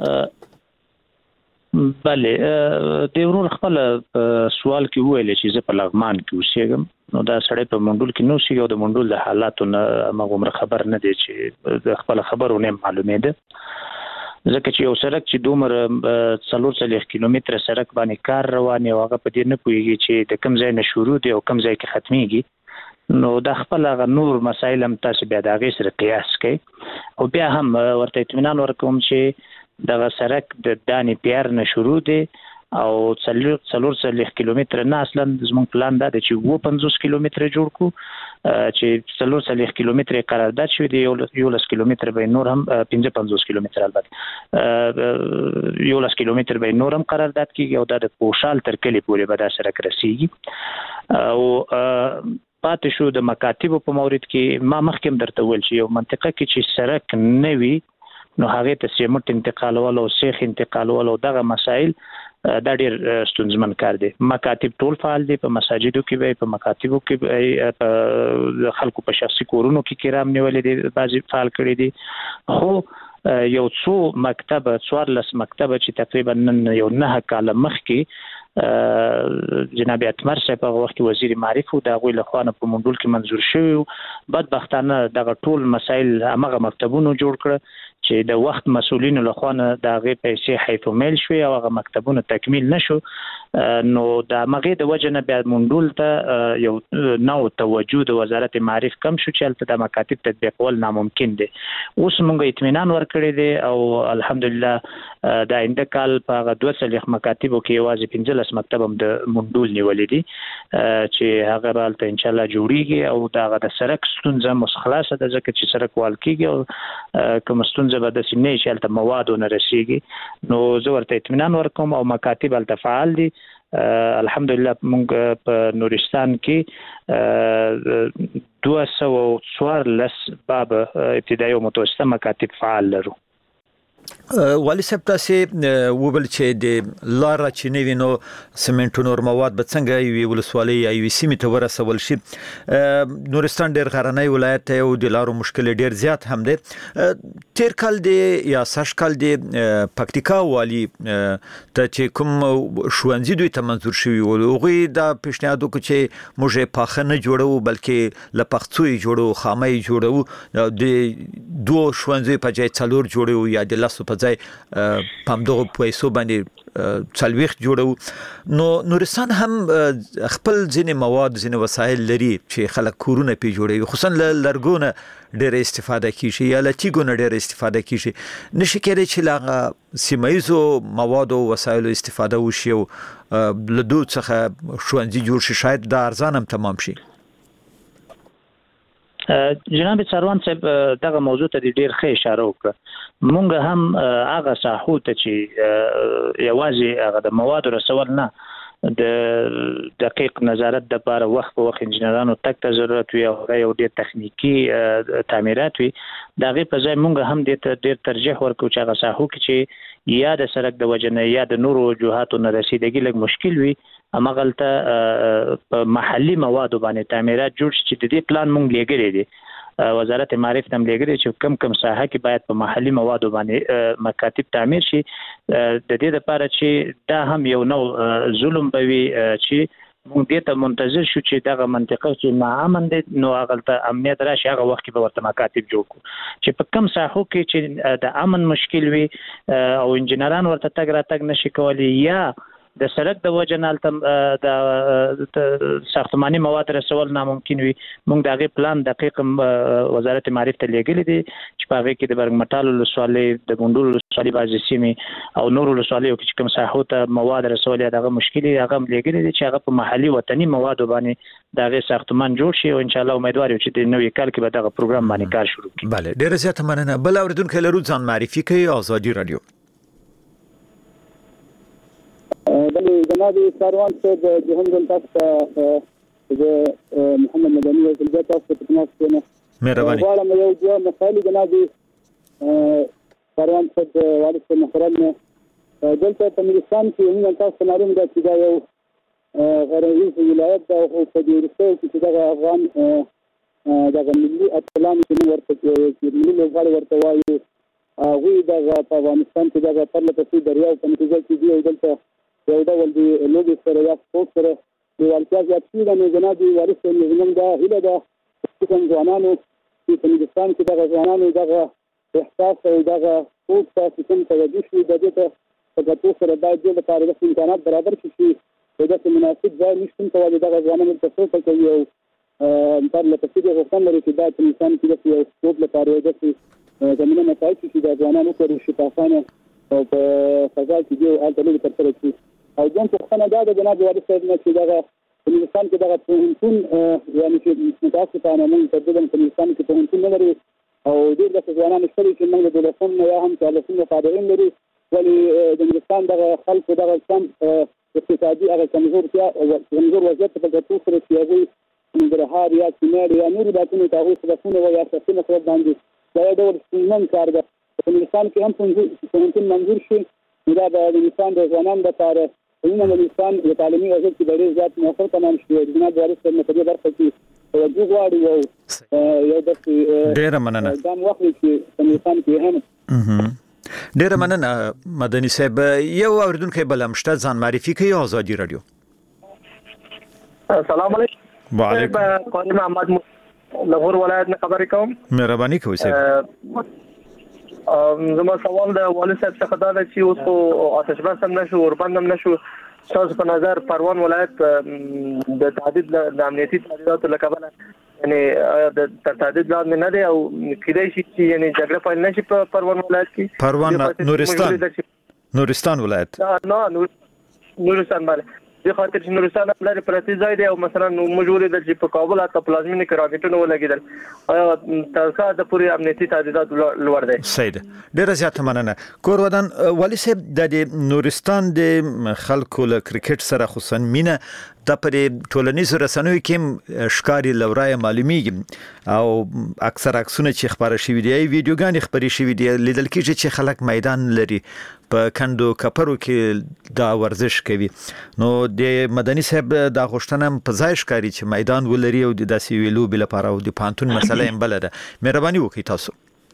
بله د ورور خپل سوال کې ویل چې زه په لغمان کې اوسېږم نو دا سړی په منډول کې نو اوسېږي او د منډول د حالاتو نه مغمر خبر نه دی چې د خپل خبرونه معلومه ده ځکه چې یو سړک چې دومره څلور څلوېښت کیلومتره سړک باندې کار روان او هغه په دې نه پوهیږي چې د کوم ځای نه شروع دی او کوم ځای کې ختميږي نو د خپل هغه نور مسایل هم تاسو بیا د هغې سره قیاس کړئ او بیا هم ورته اطمینان ورکوم چې دغه سړک د دانې پیار نه شروع دی او څلور څلوېښت کیلومتره نه اصلا زموږ پلان دا دی چې اووه پنځوس کیلومتره جوړ کړو چې څلور څلوېښت کیلومتره قرارداد شوی دی یولس کیلومتره به نور هم پنځه پنځوس کیلومتره البته یولس کیلومتره به نور هم قرارداد کیږي او دا د پوشال تر کلی پورې به دا سړک رسیږي او پاتې شو د مکاتبو په مورد کې ما مخکې درته ویل چې یو منطقه کې چې سړک نه وي نو هغه ته سیمټ انتقالول او سیخ انتقالول او دغه مسائل دا ډېر ستونزمن کار دی. مکاتب ټول فعال دي په مساجدو کې به په مکاتبو کې په خلکو په شخصي کورونو کې کرام نیولې دي بعضي فعال کړي دي خو یو څو مکتب څوارلس مکتب چې تقریبا نن یو نه کاله مخکې جناب اتمر صاحب هغه وخت وزیر معرف او د غوی له خوانه په منډول کې منظور شوی بدبختانه دغه ټول مسایل هغه مکتبونو جوړ کړ چې د وخت مسولینو له خوانه د هغې پیسې حیث میل شوې او هغه مکتبونه تکمیل نشو نو د هغې د وجه نه بیا منډول ته یو نوع توجه د وزارت معرف کم شو چې هلته د مکاتب تطبیقول ناممکن دی. اوس موږ اطمینان ورکړی دی او الحمدلله د آینده کال په هغه دوه څلوېښت مکاتبو کې یوازې پنځلس مکتب هم د منډول نیولې دي چې هغه به هلته انشاءالله جوړیږي او د هغه د سړک ستونزه هم اوس خلاصه ده ځکه چې سړک وال کېږي او کومه ستونزه به داسې نه وي چې هلته مواد ونه رسېږي نو زه ورته اطمینان ورکوم او مکاتب هلته فعال دي. الحمدلله موږ په نورستان کې دوه سوه څوارلس باب ابتدایي او متوسطه مکاتب فعال لرو. والی صاحب تاسو وبل چې د لار چې نوی نو سیمنټو نور مواد به څنګه وی ولسوالۍ یا وی سیمه ته ورسول شي. نورستان ډیر غرنی ولایت او د لارو مشکل ډیر زیات هم دی. تیر کال دی یا سش کال دی پکتیکا والی ته چې کوم شوانزي دوی ته منظور شوی او هغه د پیشنهاد وکړي چې موږ پاخه نه جوړو بلکې لپخڅوي جوړو خامي جوړو د دوه شوانزي په ځای څلور جوړو یا د لاسو په ځای پام دغه پیسو باندې څلويخ جوړو نو نورستان هم خپل ځینې مواد ځینې وسایل لري چې خلک کورونه پی جوړوي خصوصا لرګونه ډېر استفاده کیږي یا لټیګونه ډېر استفاده کیږي نشي کېدای چې لاغه سیمایزو مواد او وسایل استفاده وشي او له دوه څخه شوانځي جوړ شي شاید د ارزان هم تمام شي. جناب څاروان صاحب دغه موضوع ته ډیر ښه اشاره وکړه. مونږ هم هغه ساحو ته چې یوازې هغه د مواد رسول نه د دقیق نظارت د لپاره وخت په وخت انجنیرانو تک ته ضرورت وي او یو ډیر تخنیکی تعمیرات وي د هغې په ځای مونږ هم دې ته ډیر ترجیح ورکوو چې هغه ساحو کې چې یا د سړک د وجې نه یا د نورو وجوهاتو نه رسیدګي لږ مشکل وي همغلته په محلي موادو باندې تعمیرات جوړ شي چې د دې پلان مونږ لیږلی دی وزارت معرف تم لیږلی چې کم کم ساحه کې باید په محلي موادو باندې مکاتب تعمیر شي د دې لپاره چې دا هم یو نوع ظلم به وي چې موږ دې ته منتظر شو چې دغه منطقه چې ناامن دی نو هغلته امنیت راشي هغه وخت کې به ورته مکاتب جوړ کړو چې په کم ساحو کې چې د امن مشکل وي او انجنیران ورته تګ راتګ نشي کولی یا د سړک د وجه نه هلته د ساختماني مواد رسول ناممکن وي موږ د هغې پلان دقیق وزارت معرف ته لیږلی دی چې په هغې کې د برګمټال ولسوالۍ د ګونډول ولسوالۍ بعضې سیمې او نور ولسوالیو کې چې کوم ساحو ته مواد رسول یا دغه مشکل یې هغه هم لیږلی دی چې هغه په محلي وطني موادو باندې د هغې ساختمان جوړ شي او انشاءالله امیدوار یو چې د نوي کال کې به دغه پروګرام باندې کار شروع کړي. بله ډېره زیاته مننه. بل اورېدونکی لرو ځان معرفي کوي. آزادي راډیو. بل جناب ساروان صاحب چې هم دلته د محمد مدني او د تاسو په تماس کې مهرباني غواړم یو دوه مسایل جناب ساروان صاحب والد صاحب محترم دلته په ملستان کې هم تاسو معلوم ده چې دا یو غربي ولایت ده او په دې ورسته چې دا افغان دا ملي اتلان کې ورته چې ملي لوبغاړي ورته وایي هغوی دغه په افغانستان کې دغه پرله پسې دریاو په نتیجه کې دی او دلته یو ډول د لوبې سره یا سپورټ سره لیوالتیا زیات شوې ده. نو جناب والد صاحب زموږ دا هیله ده چې کوم ځوانانو چې په هندوستان کې دغه ځوانانو دغه احساس او دغه سپورټ ته چې کوم توجه شي د دې ته په ګټو سره باید دې لپاره د امکانات برابر شي چې داسې مناسب ځای نشتون ته دغه ځوانانو ته څه کوي او پرله پسې د غوښتنه لري چې باید په هندوستان کې د یو سپورټ لپاره یو داسې زمینه مساعد شي د ځوانانو لپاره شي په اسانه او په فضا کې دی او تللی ترسره شي. او ځان څنګه دا د جناب والد صاحب نه چې دغه په هندوستان کې دغه پوهنتون یعنی چې متاسفانه موږ په دغه هندوستان کې پوهنتون نه لري او ډېر د ځوانانو شته چې موږ د دولتون یا هم تعلیمي فعالین لري ولی د هندوستان دغه خلکو دغه کم اقتصادي هغه کمزورتیا او کمزور وضعیت په ګټو سره چې هغوی ننګرهار یا سیمه یا نورو باتونو ته هغوی صدفونه و یا شخصي مسئلت باندې دا یو ډول ستونزمن کار ده. په هندوستان کې هم پوهنتون منظور شي دا د هندوستان د ځوانانو لپاره عموما د هندوستان د تعلیمي وضعیت کې ډېر زیات مؤثر تمام شوی دی. جناب والد صاحب په دې برخه کې توجه غواړي او یو داسې ډېره مننه ګام واخلي چې په هندوستان کې هم ډېره مننه مدني صاحب. یو اوریدونکی بل هم شته ځان معرفي کوي آزادي رادیو. السلام علیکم. وعلیکم. قاضي محمد لاهور ولایت نه خبرې کوم. مهرباني کوئ صاحب. زما سوال د والد صاحب څخه دا ده چې اوس خو آتش بس هم نشو اوربند هم نشو تاسو په نظر پروان ولایت د تعدید د امنیتي تهدیداتو له کبله یعنی د تعدید لاندې نه دی او کېدای شي چې یعنی جګړه پیل نشي په پروان ولایت کې. پروان نورستان نورستان ولایت نه نورستان باندې د خاطر چې نورستان لري پرتی ځای دی او مثلا موجوده د چې په کابل اته پلازمینه کې راکټونه ولګیدل او تاسو د پوری امنیتي تهدیدات لوړ دی. صحیح ده. ډیره زیاته مننه. کور ودان والي صاحب د نورستان د خلکو له کرکټ سره خصوصا مینه د پرې ټولنیزو رسنیو کې ښکاری لورای معلومیږي او اکثر عکسونه چې خبره شوي دي ویډیوګانې خبري شوي دي لیدل کېږي چې خلک میدان لري په کندو کپرو کې دا ورزش کوي. نو د مدني صاحب دا غوښتنه په ځای ښکاری چې میدان ولري او د داسې ویلو بل لپاره او د پانتون مسله هم بل ده. مهرباني وکړئ تاسو.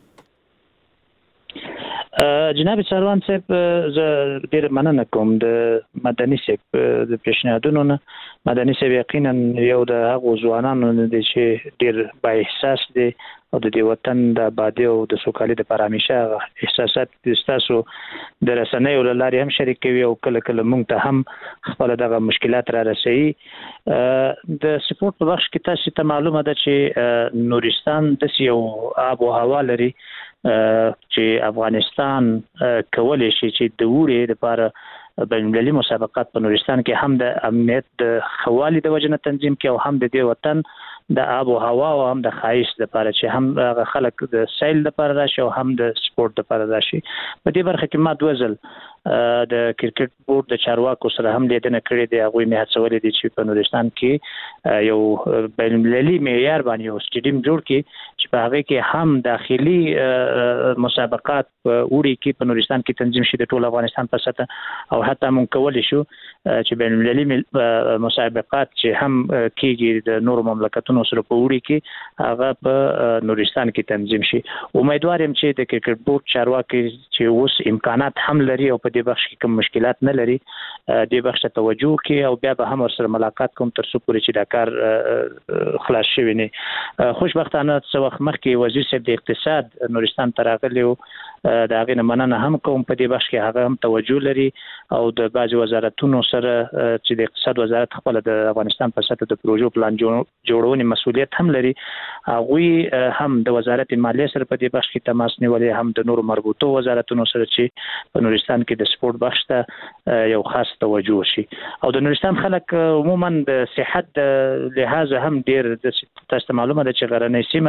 جناب سروان صاحب زه ډیر مننه کوم د مدني صاحب د پیشنهادونو نه. مدني صاحب یقینا یو د هغو ځوانانو دی چې ډیر با احساس دي او د دې وطن د آبادی او د سوکالۍ لپاره همیشه احساسات د تاسو د رسنیو له لارې هم شریک کوي او کله کله موږ ته هم خپل دغه مشکلات را رسوي. د سپورت په بخش کې تاسو ته معلومه ده چې نورستان د یو آب او هوا لري چې افغانستان کولای شي چې د وړي لپاره بین المللي مسابقات په نورستان کې هم د امنیت د خوالي د وجنه تنظیم کې او هم د دې وطن د آب او هوا او هم د خایس لپاره چې هم خلک د سیل لپاره راشي او هم د سپورت لپاره راشي. په دې برخه کې ما دوزل د کرکټ بورډ د چارواکو سره هم لیدنه کړې دي. هغوی مې هڅولې دي چې په نورستان کې یو بین المللي معیار باندې یو سټیډیم جوړ کړي چې په هغه کې هم داخلي مسابقات وړي کې په نورستان کې تنظیم شي د ټول افغانستان په سطح او حتی مونږ کولی شو چې بین المللي مسابقات چې هم کېږي د نورو مملکتونو سره په وړي کې هغه په نورستان کې تنظیم شي. امیدوار یم چې د کرکټ بورډ چارواکي چې اوس امکانات هم لري او په دې بخش کې کوم مشکلات نه لري دې بخش ته توجه کوي او بیا به هم سره ملاقات کوم تر څو پورې چې دا کار خلاص شوی نه. خوشبختانه څو وخت مخکې وزیر صاحب د اقتصاد نورستان ته راغلی او د هغې نه مننه هم کوم. په دې بخش کې هغه هم توجه لري او د بعضې وزارتونو سره چې د اقتصاد وزارت خپله د افغانستان په سطح د پروژو پلان جوړونې مسؤلیت هم لري. هغوی هم د وزارت مالیې سره په دې بخش کې تماس نیولی هم د نورو مربوطو وزارتونو سره چې په نورستان کې د سپورت بخش ته یو خاص توجه شي. او د نورستان خلک عموما د صحت د لحاظ هم ډیر د تاسو معلومه ده چې غرنۍ سیمه ده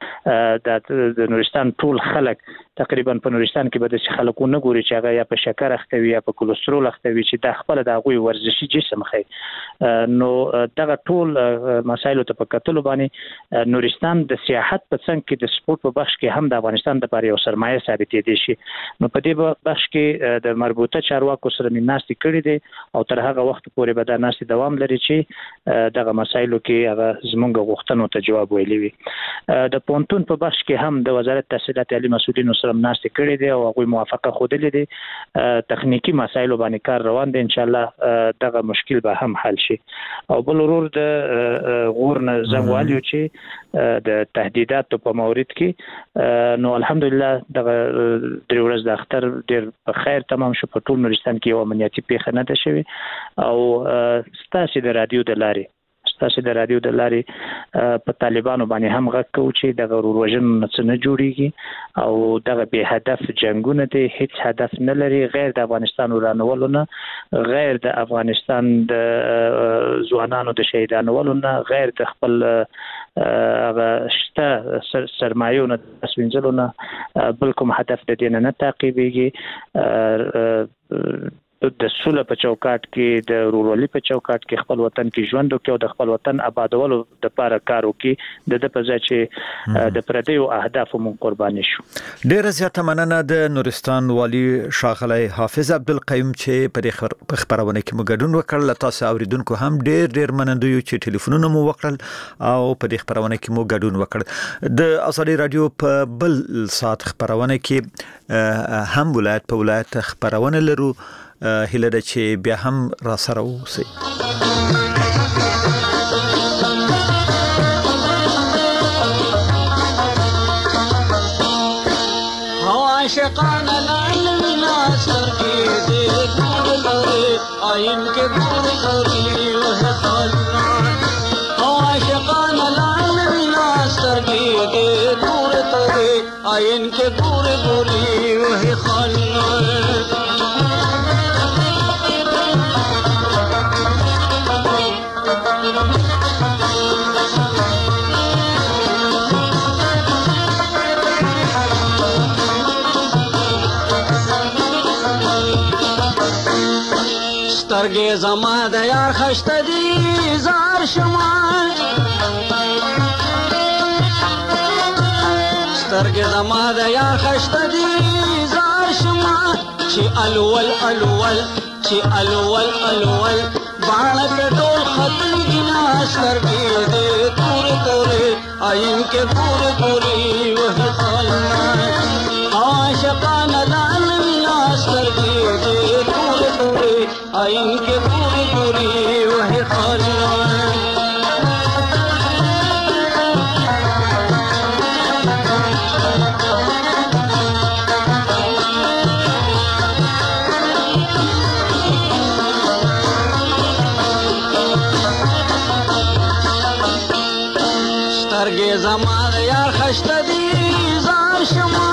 د نورستان ټول خلک تقریبا په نورستان کې به د خلکو نه ګوري چې هغه یا په شکر اخته وي یا په کولېسترول اخته وي چې د خپل د هغوی ورزشي جسم خي. نو دغه ټول مسایلو ته په کتلو باندې نورستان د سیاحت په څنګ کې د سپورت په بخش کې هم د افغانستان لپاره یو سرمایه ثابتې دي شي. نو په دې بخش کې د مربوطه چارواکو سره ناستې کړې دي او تر هغه وخت پورې به دا ناستې دوام لري چې دغه مسایلو کې هغه زمونږ غوښتنو ته جواب ویلی وي. د پونتون په بخش کې هم د وزارت تحصیلات عالی مسؤلینو سره ناستې کړې دي او هغوی موافقه ښودلې دي. تخنیکی مسایلو باندې کار روان دی، ان شاء الله دغه مشکل به هم حل شي. او بل ورور د غور نه زنګ والیو چې د تهدیداتو په مورید کې نو الحمدلله دغه درې ورځې د اختر ډېر په خیر تمام شو. په ټول نورستان کې یو امنیتي پیښه نه ده شوې او ستاسې د رادیو د لارې ستاسې د رادیو د لارې په طالبانو باندې هم غږ کوو چې دغه وروروژنو نه څه نه جوړېږي او دغه بې هدف جنګونه دي، هیڅ هدف نه لري غیر د افغانستان ورانولو نه، غیر د افغانستان د ځوانانو د شهیدانولو نه، غیر د خپل هغه شته سرمایو نه د سوینځلو نه بل کوم هدف د دې نه تعقیبېږي. د سوله په چوکاټ کې د ورورولۍ په چوکاټ کې خپل وطن کې ژوند وکړي او د خپل وطن آبادولو لپاره کار وکړي د د په ځای چې د پردیو اهدافو مون قرباني شو. ډېره زیاته مننه د نورستان والي ښاغلی حافظ عبدالقیوم چې په خبرونه کې مو ګډون وکړ. تاسو اوریدونکو هم ډېر ډېر مننه یو چې ټلیفونونه مو وکړل او په دې خبرونه کې مو ګډون وکړ. د ازادي رادیو په بل ساعت خبرونه کې هم ولایت په ولایت خبرونه لرو. هیله ده چې بیا هم را سره اوسئ. عاشقان العالمین سرگی دے دور دورے آئین کے دور دوری وہ خلان. عاشقان العالمین سرگی دے دور دورے آئین کے دور دوری وہ خلان. سترگی زما د یار خشت دی زار شما، سترگی زما د یار خشت دی زار شما چی الول الول چی الول الول باڼه په ټول ختم دینا. سترگی دی تور تورې آئین کې پور پوری وه خلنا. عاشقان العالمین سترگی دی تور تورې آئین کے پوری پوری وہی خالان. سترگی زمان یار خشت دی زار شما،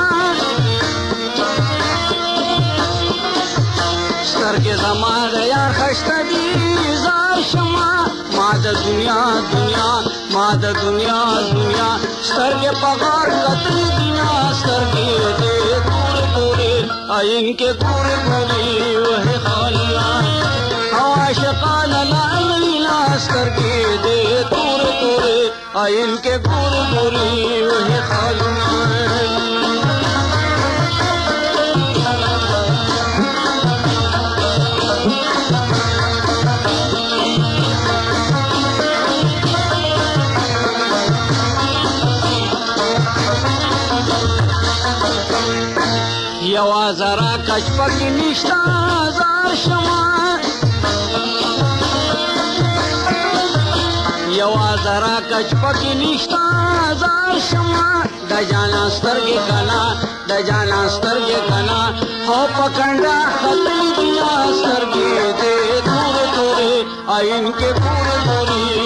سترگی زمان یار خشت دی زار شما ما د دنیا دنیا ما د دنیا دنیا سترگی پغار قتل دینا. سترگی دے دور دورے آئین کے دور دوری وہی خالان. عاشقان العالمین سترگی دے دور دورے آئین کے دور دوری وہی خالان. یوا زرا کچ پکی نشتا زار شما، یوا زرا کچ پکی نشتا زار شما. د جانا سترگی کنا د جانا سترگی کنا ہو پکنڈا ختم دیا. سترگی دے دور دورے آئین کے پور پوری